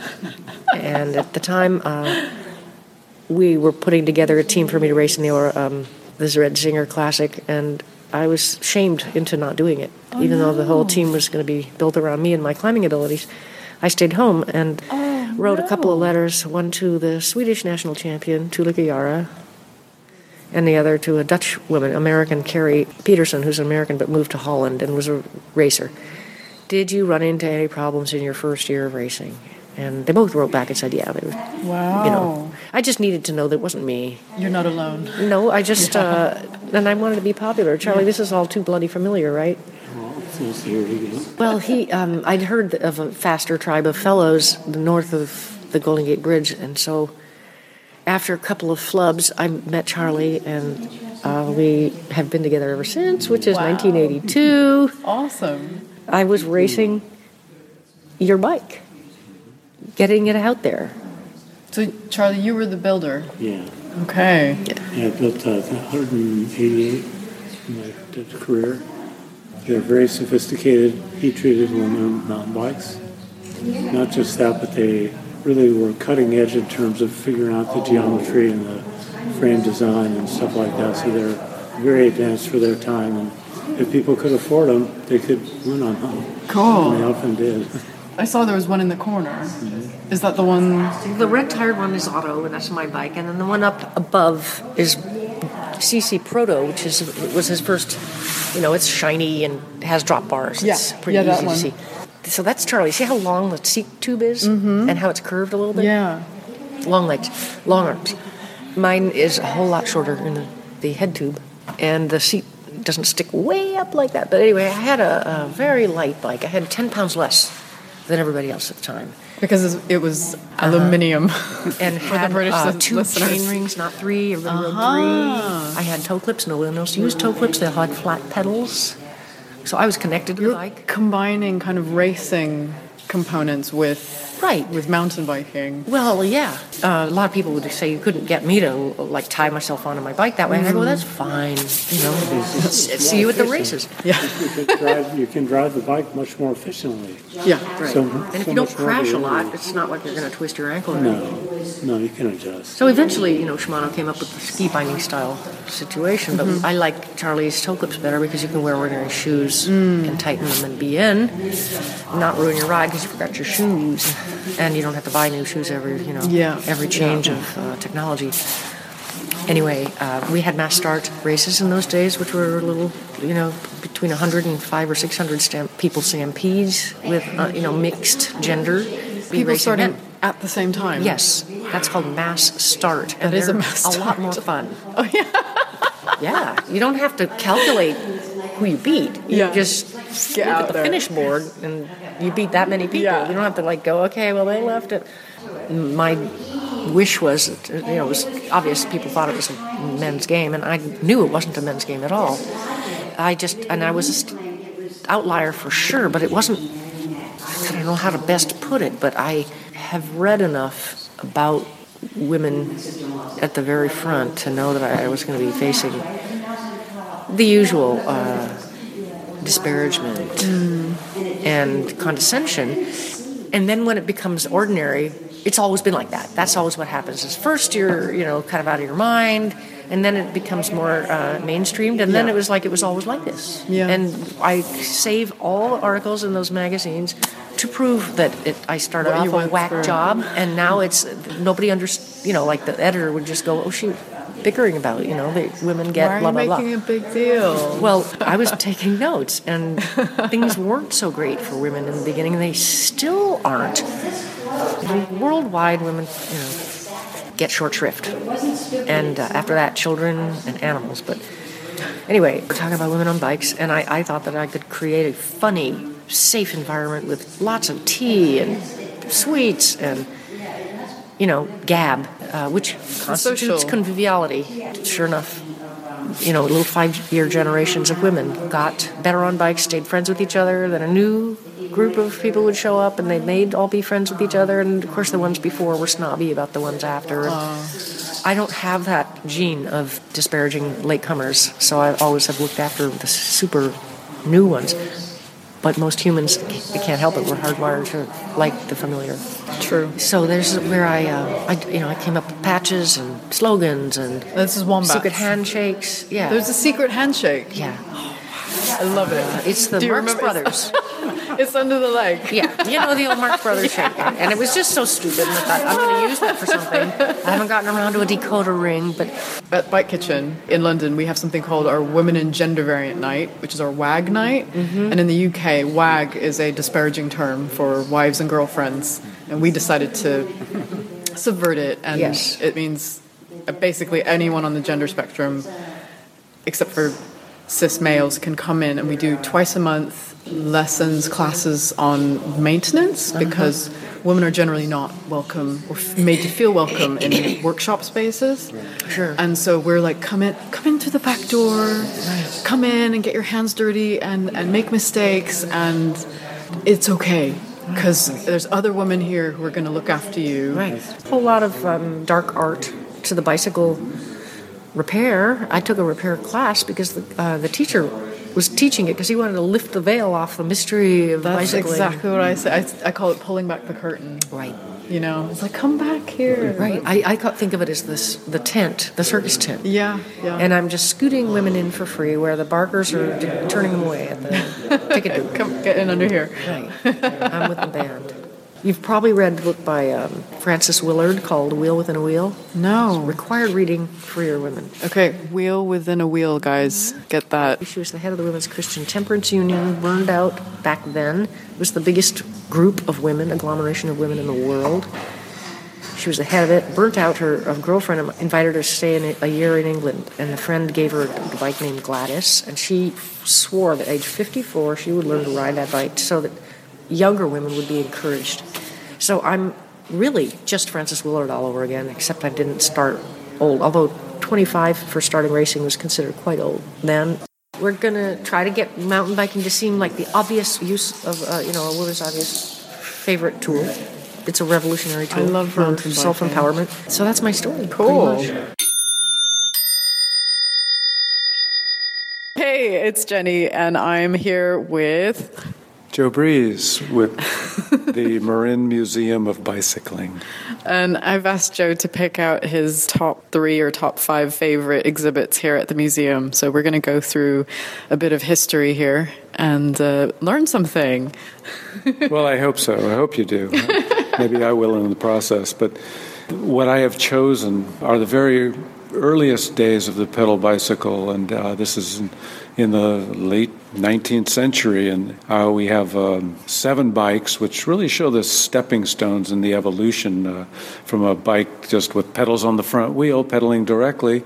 And at the time, uh, we were putting together a team for me to race in the um, the Red Zinger Classic, and I was shamed into not doing it, Oh, even no. though the whole team was going to be built around me and my climbing abilities. I stayed home and Oh, wrote no. a couple of letters, one to the Swedish national champion, Tulika Yara, and the other to a Dutch woman, American Carrie Peterson, who's an American but moved to Holland and was a racer. Did you run into any problems in your first year of racing? And they both wrote back and said, yeah. They were, Wow. You know, I just needed to know that it wasn't me. You're not alone. No, I just, Yeah. uh, and I wanted to be popular. Charlie, this is all too bloody familiar, right? Well, he, um, I'd heard of a faster tribe of fellows north of the Golden Gate Bridge, and so after a couple of flubs, I met Charlie, and uh, we have been together ever since, which is Wow. nineteen eighty-two. Awesome. I was racing your bike, getting it out there. So, Charlie, you were the builder. Yeah. Okay. Yeah, I built uh, one hundred eighty-eight in my Dutch career. They're very sophisticated, heat-treated aluminum mountain bikes. Not just that, but they really were cutting edge in terms of figuring out the geometry and the frame design and stuff like that. So they're very advanced for their time. And if people could afford them, they could win on them. Cool. And they often did. I saw there was one in the corner. Is that the one? The red tired one is Otto, and that's my bike, and then the one up above is C C Proto, which is was his first. You know, it's shiny and has drop bars. Yeah. It's pretty Yeah, that easy one. to see. So that's Charlie. See how long the seat tube is and how it's curved a little bit? Yeah. Long legs, long arms. Mine is a whole lot shorter in the, the head tube, and the seat doesn't stick way up like that. But anyway, I had a, a very light bike. I had ten pounds less than everybody else at the time. Because it was aluminium. And For had the British uh, lis- two listeners. chain rings, not three. Everybody Uh-huh. rode three. I had toe clips. No one else used toe clips. They had flat pedals. So I was connected to You're the bike. combining kind of racing components with Right. with mountain biking. Well, yeah. Uh, a lot of people would say you couldn't get me to like tie myself onto my bike that way. And I go, that's fine. You know, see you at the races. Yeah. You can drive, you can drive the bike much more efficiently. Yeah. Right. So, and if so you don't much more crash a than- lot, it's not like you're going to twist your ankle. Or No, anything. no, you can adjust. So eventually, you know, Shimano came up with the ski binding style situation. But Mhm. I like Charlie's toe clips better because you can wear ordinary shoes and tighten them and be in, not ruin your ride because you forgot your shoes, and you don't have to buy new shoes every, you know, Yeah. every change Yeah. of uh, technology. Anyway, uh, we had mass start races in those days, which were a little, you know, between one hundred and five or six hundred stamp people stampedes with, uh, you know, mixed gender. People racing starting men. at the same time. Yes, that's called mass start. And That is a they're mass a lot start. more fun. Oh yeah. Yeah, you don't have to calculate who you beat. You Yeah. just Get look out at the there. finish board and you beat that many people. Yeah. You don't have to like go, okay, well they left it. My wish was, you know, it was obvious people thought it was a men's game, and I knew it wasn't a men's game at all. I just, and I was a st- outlier for sure, but it wasn't, I don't know how to best put it, but I have read enough about women at the very front to know that I was going to be facing the usual uh, disparagement Mm. and condescension. And then when it becomes ordinary, it's always been like that. That's always what happens. Is first you're, you know, kind of out of your mind, and then it becomes more uh, mainstreamed, and then Yeah. it was like it was always like this. Yeah. And I save all the articles in those magazines to prove that it, I started What you off a went whack through. job, and now it's nobody under, you know, like the editor would just go, oh shoot, bickering about it, you know, the women get Why are blah you blah blah. making a big deal? Well, I was taking notes, and things weren't so great for women in the beginning. They still aren't. Worldwide, women, you know, get short shrift, and uh, after that, children and animals. But anyway, we're talking about women on bikes, and I, I thought that I could create a funny, safe environment with lots of tea and sweets and, you know, gab, uh, which constitutes Social. conviviality. Sure enough, you know, little five-year generations of women got better on bikes, stayed friends with each other, then a new group of people would show up, and they made all be friends with each other, and of course the ones before were snobby about the ones after. And I don't have that gene of disparaging latecomers, so I always have looked after the super new ones. But most humans, we can't help it. We're hardwired to like the familiar. True. So there's where I, uh, I, you know, I came up with patches and slogans and This is Wombat. secret handshakes. Yeah, There's a secret handshake. yeah. I love it. It's the Do you Marx remember- Brothers. It's under the leg. Yeah, you know the old Marx Brothers shake, and it was just so stupid. And I thought I'm going to use that for something. I haven't gotten around to a decoder ring, but At Bike Kitchen in London, we have something called our Women and Gender Variant Night, which is our WAG night. Mm-hmm. And in the U K, WAG is a disparaging term for wives and girlfriends. And we decided to subvert it. And Yes. it means basically anyone on the gender spectrum, except for cis males, can come in, and we do twice a month lessons, classes on maintenance, because women are generally not welcome or f- made to feel welcome in workshop spaces. Sure. And so we're like, come in, come in through the back door, come in and get your hands dirty and, and make mistakes, and it's okay. Because there's other women here who are going to look after you. right, a whole lot of um, dark art to the bicycle repair. I took a repair class because the, uh, the teacher was teaching it because he wanted to lift the veil off the mystery of That's bicycling. exactly what I say. I, I call it pulling back the curtain. Right. You know, it's like, come back here. Right. I, I ca- think of it as this the tent, the circus tent. Yeah, yeah. And I'm just scooting women in for free where the barkers are d- turning them away at the ticket booth. Come get in under here. Right. I'm with the band. You've probably read the book by um, Frances Willard called Wheel Within a Wheel. No. Required reading for your women. Okay, wheel within a wheel, guys. Get that. She was the head of the Women's Christian Temperance Union, burned out back then. It was the biggest group of women, agglomeration of women in the world. She was the head of it, burnt out. Her a girlfriend invited her to stay in a year in England, and a friend gave her a bike named Gladys, and she swore that at age fifty-four she would learn to ride that bike so that younger women would be encouraged. So I'm really just Frances Willard all over again, except I didn't start old, although twenty-five for starting racing was considered quite old then. We're going to try to get mountain biking to seem like the obvious use of, uh, you know, a woman's obvious favorite tool. it's a revolutionary tool. I love for mountain biking. self-empowerment. So that's my story. Cool. pretty much. Hey, it's Jenny, and I'm here with Joe Breeze with the Marin Museum of Bicycling. And I've asked Joe to pick out his top three or top five favorite exhibits here at the museum. So we're going to go through a bit of history here and uh, learn something. Well, I hope so. I hope you do. Maybe I will in the process. But what I have chosen are the very earliest days of the pedal bicycle, and uh, this is in, in the late nineteenth century, and uh, we have um, seven bikes which really show the stepping stones in the evolution uh, from a bike just with pedals on the front wheel pedaling directly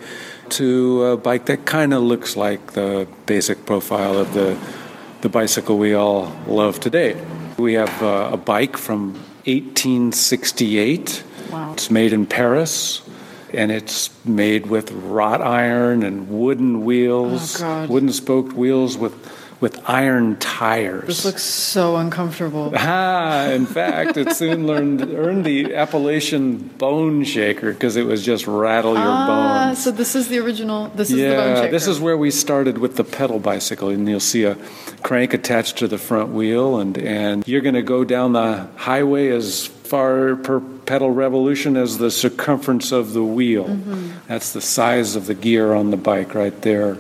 to a bike that kind of looks like the basic profile of the the bicycle we all love today. We have uh, a bike from eighteen sixty-eight. Wow. It's made in Paris. And it's made with wrought iron and wooden wheels, oh, wooden spoked wheels with with iron tires. This looks so uncomfortable. Ah, in fact, it soon learned, earned the appellation bone shaker because it was just rattle your ah, bones. So this is the original, this is yeah, the bone shaker. This is where we started with the pedal bicycle, and you'll see a crank attached to the front wheel, and, and you're going to go down the highway as far per pedal revolution as the circumference of the wheel. Mm-hmm. That's the size of the gear on the bike right there.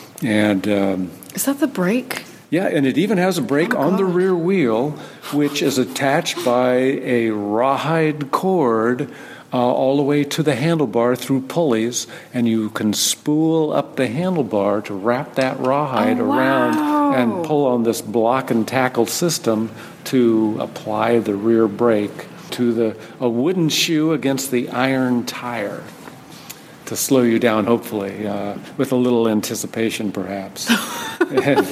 And um, is that the brake? Yeah, and it even has a brake oh, on God. the rear wheel, which is attached by a rawhide cord uh, all the way to the handlebar through pulleys, and you can spool up the handlebar to wrap that rawhide oh, around wow. and pull on this block and tackle system to apply the rear brake to the a wooden shoe against the iron tire to slow you down, hopefully, uh, with a little anticipation, perhaps. and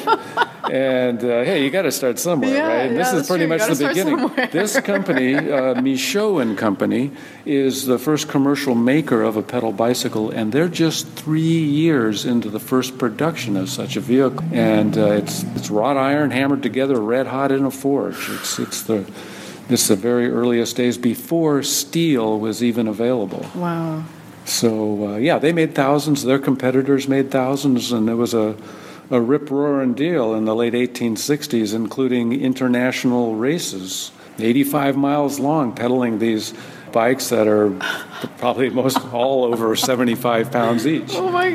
and uh, hey, you got to start somewhere, yeah, right? And yeah, this is pretty true. much the beginning. This company, uh, Michaud and Company, is the first commercial maker of a pedal bicycle, and they're just three years into the first production of such a vehicle. And uh, it's it's wrought iron hammered together, red hot in a forge. It's it's the this is the very earliest days before steel was even available. Wow. So, uh, yeah, they made thousands. Their competitors made thousands, and it was a, a rip-roaring deal in the late eighteen sixties, including international races, eighty-five miles long, pedaling these bikes that are probably most all over seventy-five pounds each. Oh, my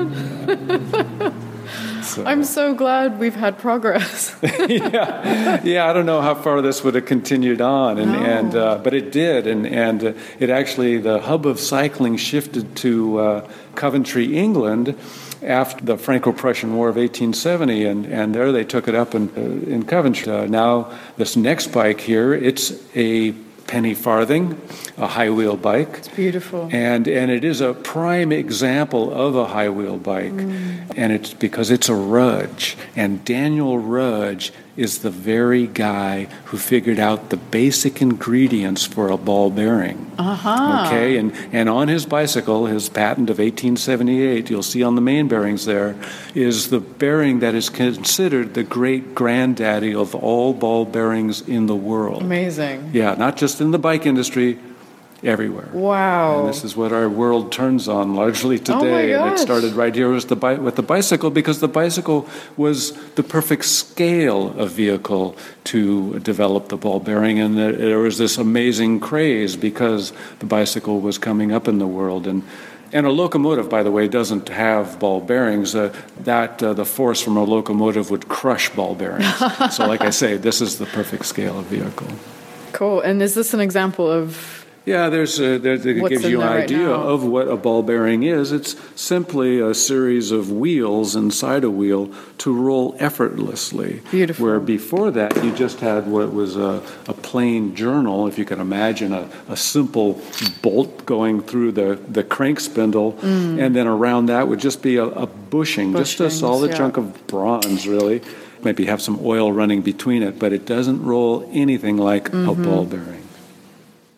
God. So. I'm so glad we've had progress. yeah, yeah. I don't know how far this would have continued on, and, no. and uh, but it did, and and uh, it actually the hub of cycling shifted to uh, Coventry, England, after the Franco-Prussian War of eighteen seventy, and, and there they took it up in uh, in Coventry. Uh, now this next bike here, it's a penny farthing, a high wheel bike. It's beautiful. And and it is a prime example of a high wheel bike. Mm. And it's because it's a Rudge. And Daniel Rudge is the very guy who figured out the basic ingredients for a ball bearing. Uh-huh. Okay, and, and on his bicycle, his patent of eighteen seventy-eight, you'll see on the main bearings there, is the bearing that is considered the great granddaddy of all ball bearings in the world. Amazing. Yeah, not just in the bike industry, everywhere. Wow. And this is what our world turns on largely today. Oh my gosh. And it started right here with the, bi- with the bicycle, because the bicycle was the perfect scale of vehicle to develop the ball bearing. And there, there was this amazing craze because the bicycle was coming up in the world. And And a locomotive, by the way, doesn't have ball bearings. Uh, that uh, the force from a locomotive would crush ball bearings. So like I say, this is the perfect scale of vehicle. Cool. And is this an example of... Yeah, there's a, there, it What's gives you in an there right idea now? of what a ball bearing is. It's simply a series of wheels inside a wheel to roll effortlessly. Beautiful. Where before that, you just had what was a, a plain journal, if you can imagine, a, a simple bolt going through the, the crank spindle, Mm. and then around that would just be a, a bushing, just a Bushings, solid yeah. chunk of bronze, really. Maybe have some oil running between it, but it doesn't roll anything like Mm-hmm. a ball bearing.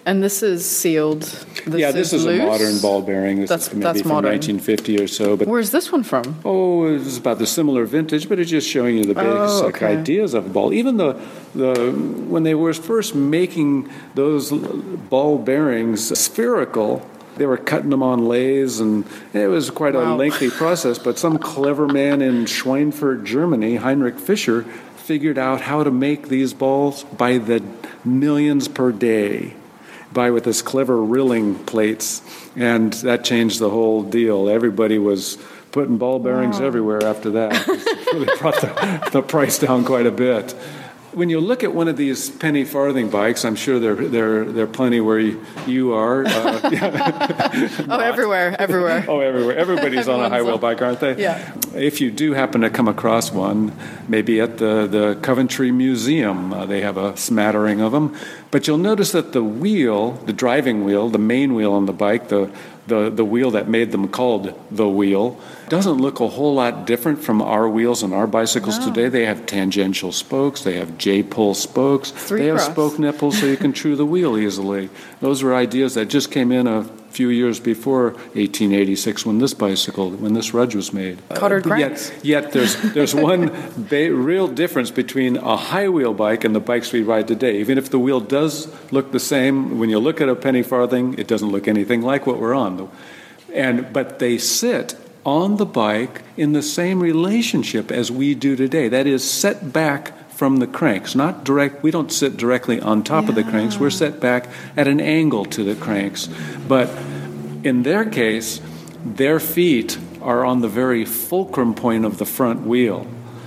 And this is sealed. This yeah, this is, is a loose? modern ball bearing. This that's, is maybe that's from modern. nineteen fifty or so. But where's this one from? Oh, it's about the similar vintage, but it's just showing you the basic oh, okay. ideas of a ball. Even the the when they were first making those ball bearings spherical, they were cutting them on lathes, and it was quite wow. a lengthy process. But some clever man in Schweinfurt, Germany, Heinrich Fischer, figured out how to make these balls by the millions per day, by with this clever rilling plates, and that changed the whole deal. Everybody was putting ball bearings wow. everywhere after that. It really brought the, the price down quite a bit. When you look at one of these penny farthing bikes, I'm sure there there there are plenty where you, you are. Uh, yeah. oh, everywhere, everywhere. oh, everywhere. Everybody's on a high wheel bike, aren't they? Yeah. If you do happen to come across one, maybe at the, the Coventry Museum, uh, they have a smattering of them. But you'll notice that the wheel, the driving wheel, the main wheel on the bike, the the, the wheel that made them called the wheel, doesn't look a whole lot different from our wheels on our bicycles no. today. They have tangential spokes. They have J-pull spokes. Three they have cross. spoke nipples so you can true the wheel easily. Those were ideas that just came in a few years before eighteen eighty-six when this bicycle, when this Rudge was made. Cottered uh, cranks. Yet, yet there's there's one ba- real difference between a high wheel bike and the bikes we ride today. Even if the wheel does look the same, when you look at a penny farthing, it doesn't look anything like what we're on. And but they sit on the bike in the same relationship as we do today. That is, set back from the cranks, not direct. We don't sit directly on top yeah. of the cranks. We're set back at an angle to the cranks. But in their case, their feet are on the very fulcrum point of the front wheel.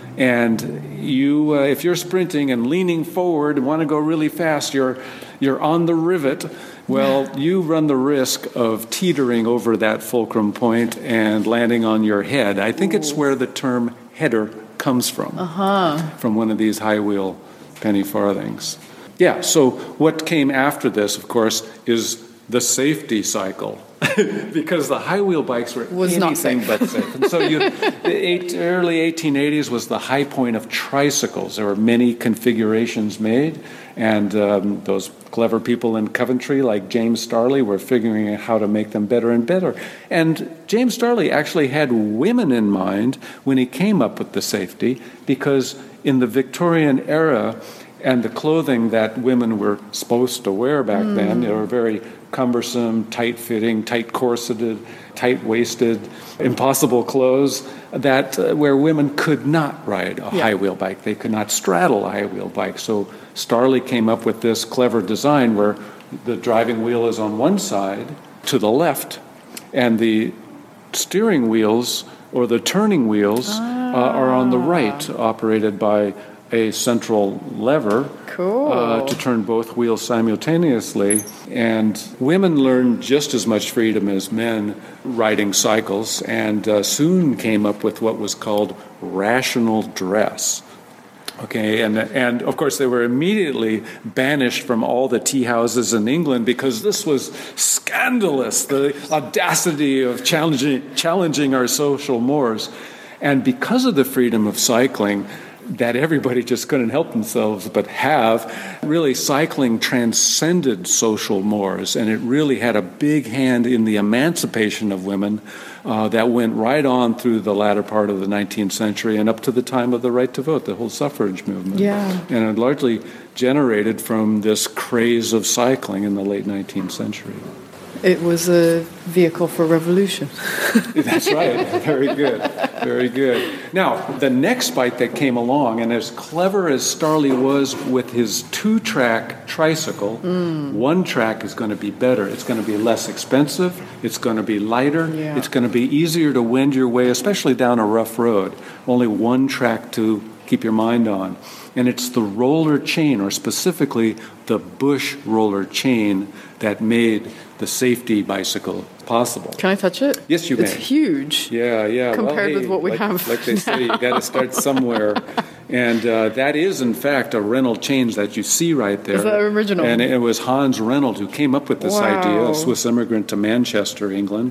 And you, uh, if you're sprinting and leaning forward and want to go really fast, you're you're on the rivet. Well, you run the risk of teetering over that fulcrum point and landing on your head. I think Ooh. It's where the term header comes from, uh-huh. from one of these high wheel penny farthings. Yeah, so what came after this, of course, is the safety cycle. Because the high wheel bikes were was anything not safe. but safe. And so you, the eight, early eighteen eighties was the high point of tricycles. There were many configurations made, and um, those clever people in Coventry like James Starley were figuring out how to make them better and better. And James Starley actually had women in mind when he came up with the safety, because in the Victorian era and the clothing that women were supposed to wear back mm. then, they were very cumbersome, tight-fitting, tight-corseted, tight-waisted, impossible clothes, that uh, where women could not ride a yeah. high-wheel bike. They could not straddle a high-wheel bike. So Starley came up with this clever design where the driving wheel is on one side to the left, and the steering wheels or the turning wheels ah. uh, are on the right, operated by a central lever cool. uh, to turn both wheels simultaneously. And women learned just as much freedom as men riding cycles, and uh, soon came up with what was called rational dress. Okay, and and of course they were immediately banished from all the tea houses in England because this was scandalous, the audacity of challenging challenging our social mores. And because of the freedom of cycling, that everybody just couldn't help themselves but have, really cycling transcended social mores, and it really had a big hand in the emancipation of women uh, that went right on through the latter part of the nineteenth century and up to the time of the right to vote, the whole suffrage movement. Yeah. And it largely generated from this craze of cycling in the late nineteenth century. It was a vehicle for revolution. That's right. Very good. Very good. Now, the next bike that came along, and as clever as Starley was with his two-track tricycle, mm. one track is going to be better. It's going to be less expensive. It's going to be lighter. Yeah. It's going to be easier to wend your way, especially down a rough road. Only one track to keep your mind on. And it's the roller chain, or specifically the Bush roller chain, that made the safety bicycle possible. Can I touch it? Yes, you may. It's huge. Yeah, yeah. Compared well, hey, with what we like, have Like they say, you got to start somewhere. And uh, that is, in fact, a Reynolds chain that you see right there. Is that original? And it was Hans Reynolds who came up with this wow. idea, a Swiss immigrant to Manchester, England.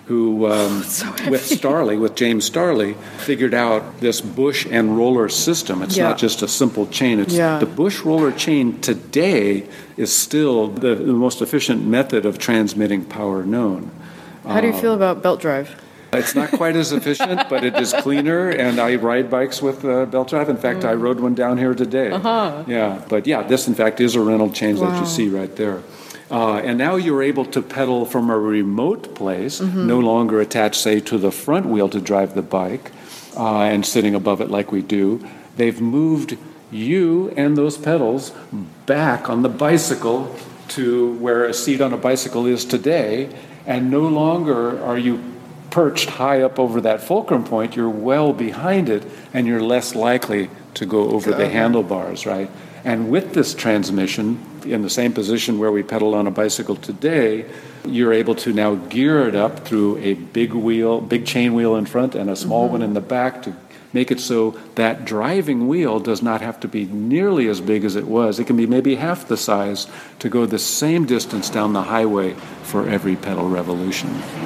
who, um, so with Starley, with James Starley, figured out this bush and roller system. It's Yeah. not just a simple chain. It's Yeah. the bush roller chain today is still the, the most efficient method of transmitting power known. How do you Uh, feel about belt drive? It's not quite as efficient, but it is cleaner, and I ride bikes with uh, belt drive. In fact, I rode one down here today. Uh-huh. Yeah, but yeah, this in fact is a rental chain that Wow. you see right there. Uh, and now you're able to pedal from a remote place, Mhm. no longer attached, say, to the front wheel to drive the bike, uh, and sitting above it like we do. They've moved you and those pedals back on the bicycle to where a seat on a bicycle is today, and no longer are you perched high up over that fulcrum point. You're well behind it, and you're less likely to go over the Okay. handlebars, right? And with this transmission, in the same position where we pedal on a bicycle today, you're able to now gear it up through a big wheel, big chain wheel in front and a small Mhm. one in the back to make it so that driving wheel does not have to be nearly as big as it was. It can be maybe half the size to go the same distance down the highway for every pedal revolution.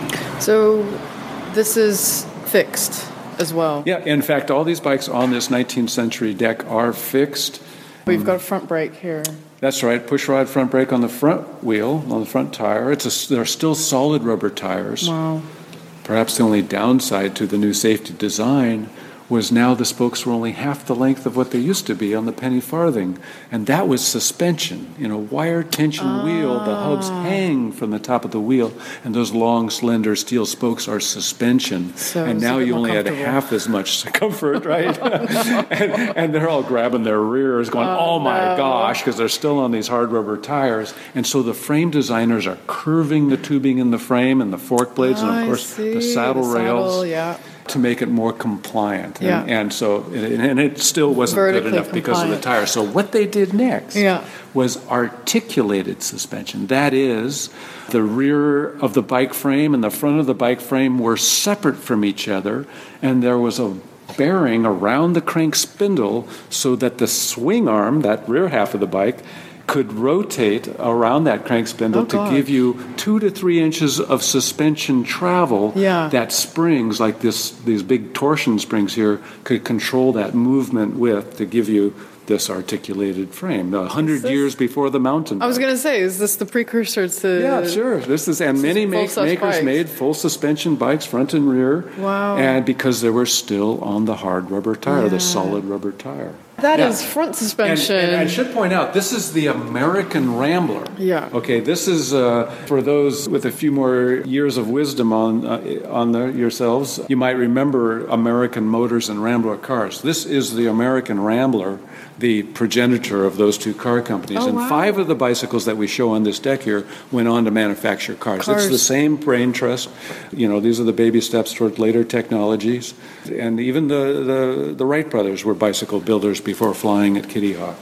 So this is fixed as well. Yeah, in fact, all these bikes on this nineteenth century deck are fixed. We've got a front brake here. That's right, push rod front brake on the front wheel, on the front tire. It's a, they're still solid rubber tires. Wow. Perhaps the only downside to the new safety design was now the spokes were only half the length of what they used to be on the penny farthing. And that was suspension. In a wire tension Ah. wheel, the hubs hang from the top of the wheel, and those long, slender steel spokes are suspension. So and it's a now bit you more only had comfortable. half as much comfort, right? and, and they're all grabbing their rears going, oh, Oh, my no. gosh, because they're still on these hard rubber tires. And so the frame designers are curving the tubing in the frame and the fork blades and, I of course, see, the saddle the saddle, rails yeah. to make it more compliant. Yeah. And, and so, and it still wasn't Vertically good enough because of the compliant. tire. So what they did next Yeah. was articulated suspension. That is, the rear of the bike frame and the front of the bike frame were separate from each other, and there was a bearing around the crank spindle so that the swing arm, that rear half of the bike, could rotate around that crank spindle Oh, to God. give you two to three inches of suspension travel. Yeah. That springs, like this, these big torsion springs here, could control that movement width to give you this articulated frame. A hundred this- years before the mountain I was bike. going to say, is this the precursor to... Yeah, sure. This is, and many full make, such makers bikes. made full suspension bikes, front and rear. Wow. And because they were still on the hard rubber tire, Yeah. the solid rubber tire. That Yeah. is front And, suspension. and I should point out, this is the American Rambler. Yeah. Okay, this is uh, for those with a few more years of wisdom on uh, on the, yourselves. You might remember American Motors and Rambler cars. This is the American Rambler, the progenitor of those two car companies. Oh, and wow. five of the bicycles that we show on this deck here went on to manufacture cars. Cars. It's the same brain trust. You know, these are the baby steps toward later technologies. And even the, the, the Wright brothers were bicycle builders before flying at Kitty Hawk.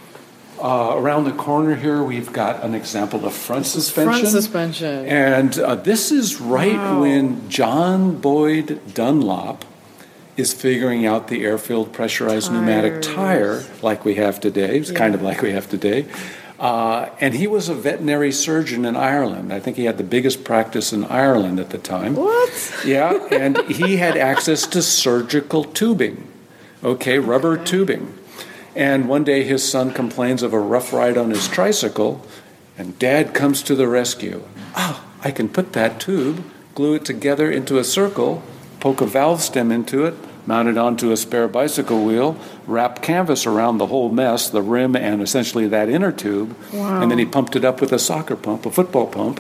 Uh, around the corner here, we've got an example of front suspension. Front suspension. And uh, this is right Wow. when John Boyd Dunlop is figuring out the air-filled pressurized pneumatic tire like we have today. It's kind of like we have today. Uh, and he was a veterinary surgeon in Ireland. I think he had the biggest practice in Ireland at the time. What? Yeah, and he had access to surgical tubing. Okay, rubber tubing. And one day his son complains of a rough ride on his tricycle, and Dad comes to the rescue. Oh, I can put that tube, glue it together into a circle, poke a valve stem into it, mount it onto a spare bicycle wheel, wrap canvas around the whole mess, the rim and essentially that inner tube, Wow. and then he pumped it up with a soccer pump, a football pump,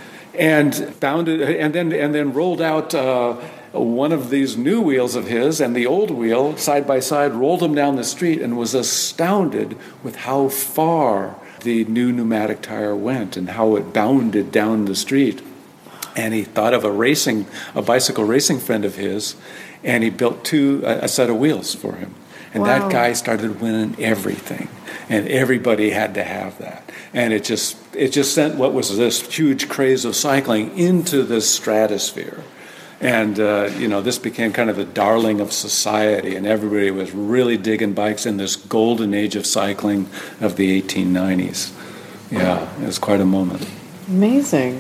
and bound it, and then and then rolled out uh, one of these new wheels of his and the old wheel side by side, rolled them down the street, and was astounded with how far the new pneumatic tire went and how it bounded down the street. And he thought of a racing, a bicycle racing friend of his, and he built two a, a set of wheels for him. And Wow. that guy started winning everything, and everybody had to have that. And it just it just sent what was this huge craze of cycling into this stratosphere. And, uh, you know, this became kind of the darling of society, and everybody was really digging bikes in this golden age of cycling of the eighteen nineties. Yeah, it was quite a moment. Amazing.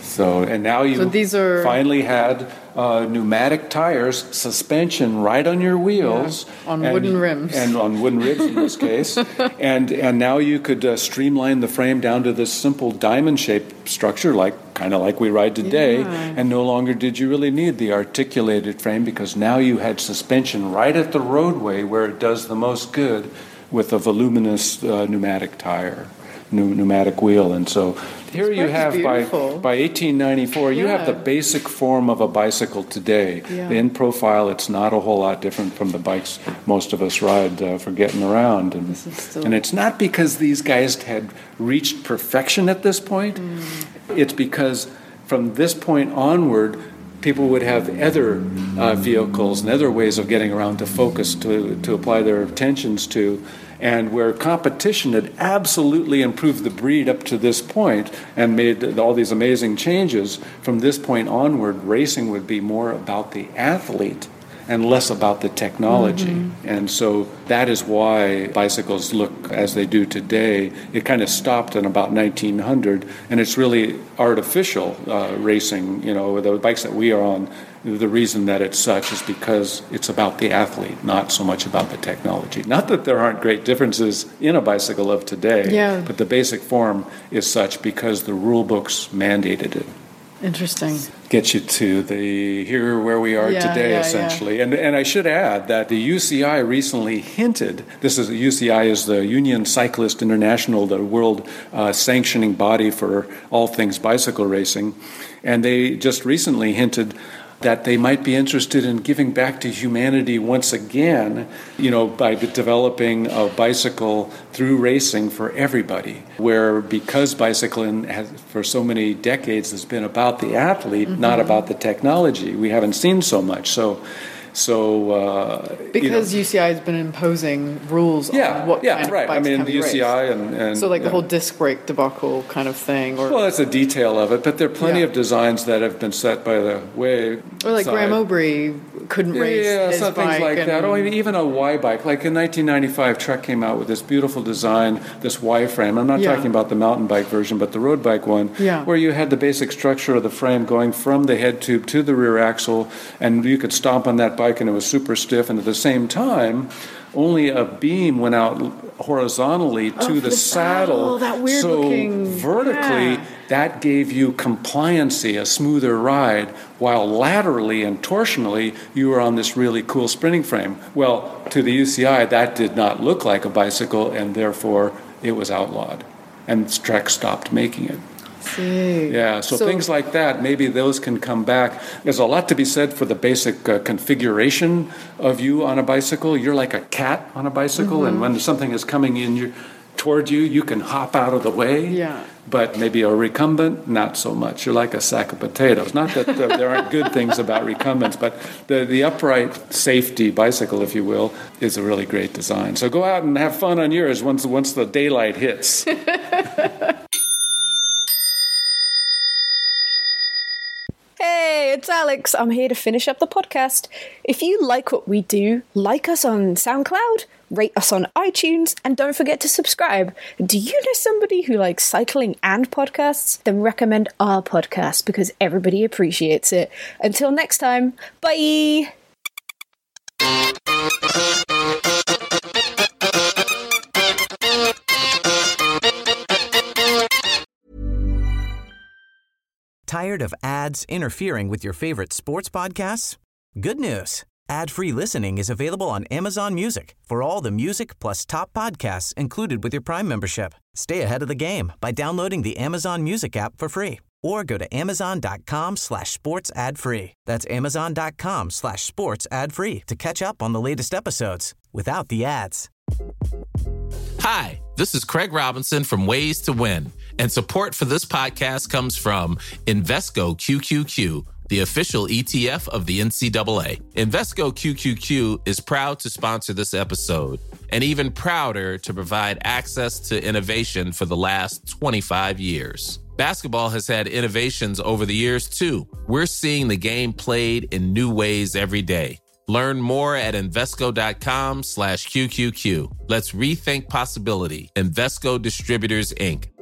So, and now you so these are... finally had uh, pneumatic tires, suspension right on your wheels. Yeah, on and, wooden rims. And on wooden ribs in this case. And and now you could uh, streamline the frame down to this simple diamond-shaped structure, like kind of like we ride today. Yeah. And no longer did you really need the articulated frame because now you had suspension right at the roadway where it does the most good with a voluminous uh, pneumatic tire. Pneumatic wheel, and so here this you have by beautiful. by eighteen ninety-four, you yeah. have the basic form of a bicycle today. Yeah. In profile, it's not a whole lot different from the bikes most of us ride uh, for getting around, and still... and it's not because these guys had reached perfection at this point. Mm. It's because from this point onward, people would have other uh, vehicles and other ways of getting around to focus to to apply their attentions to. And where competition had absolutely improved the breed up to this point and made all these amazing changes, from this point onward, racing would be more about the athlete and less about the technology. Mm-hmm. And so that is why bicycles look as they do today. It kind of stopped in about nineteen hundred, and it's really artificial uh, racing. You know, the bikes that we are on, the reason that it's such is because it's about the athlete, not so much about the technology. Not that there aren't great differences in a bicycle of today, yeah. but the basic form is such because the rule books mandated it. Interesting. Get you to the here where we are yeah, today, yeah, essentially. Yeah. And and I should add that the U C I recently hinted, this is U C I is the Union Cyclist International, the world uh, sanctioning body for all things bicycle racing, and they just recently hinted that they might be interested in giving back to humanity once again, you know, by developing a bicycle through racing for everybody, where because bicycling has, for so many decades has been about the athlete, mm-hmm. not about the technology, we haven't seen so much. So, so uh, because you know, U C I has been imposing rules yeah, on what yeah, kind of right. bikes I mean, can the be U C I raced. and, and so like the yeah. whole disc brake debacle kind of thing, or well, it's a detail of it, but there are plenty yeah. of designs that have been set by the way. Or like side. Graham Obree couldn't race yeah, his some things bike like and, that. Oh, even a Y bike. Like in nineteen ninety-five, Trek came out with this beautiful design, this Y frame. I'm not yeah. talking about the mountain bike version, but the road bike one, yeah. where you had the basic structure of the frame going from the head tube to the rear axle, and you could stomp on that bike, and it was super stiff. And at the same time, only a beam went out horizontally to oh, the, the saddle. saddle. That weird so looking, vertically, yeah. that gave you compliancy, a smoother ride, while laterally and torsionally, you were on this really cool sprinting frame. Well, to the U C I, that did not look like a bicycle, and therefore it was outlawed. And Trek stopped making it. See. Yeah, so, so things like that, maybe those can come back. There's a lot to be said for the basic uh, configuration of you on a bicycle. You're like a cat on a bicycle, mm-hmm. and when something is coming in your, toward you, you can hop out of the way. Yeah. But maybe a recumbent, not so much. You're like a sack of potatoes. Not that uh, there aren't good things about recumbents, but the, the upright safety bicycle, if you will, is a really great design. So go out and have fun on yours once once the daylight hits. Hey, it's Alex. I'm here to finish up the podcast. If you like what we do, like us on SoundCloud, rate us on iTunes, and don't forget to subscribe. Do you know somebody who likes cycling and podcasts? Then recommend our podcast because everybody appreciates it. Until next time, bye! Tired of ads interfering with your favorite sports podcasts? Good news. Ad-free listening is available on Amazon Music for all the music plus top podcasts included with your Prime membership. Stay ahead of the game by downloading the Amazon Music app for free or go to amazon.com slash sports ad free. That's amazon.com slash sports ad free to catch up on the latest episodes without the ads. Hi, this is Craig Robinson from Ways to Win, and support for this podcast comes from Invesco Q Q Q, the official E T F of the N C double A. Invesco Q Q Q is proud to sponsor this episode, and even prouder to provide access to innovation for the last twenty-five years. Basketball has had innovations over the years, too. We're seeing the game played in new ways every day. Learn more at Invesco.com slash QQQ. Let's rethink possibility. Invesco Distributors, Incorporated.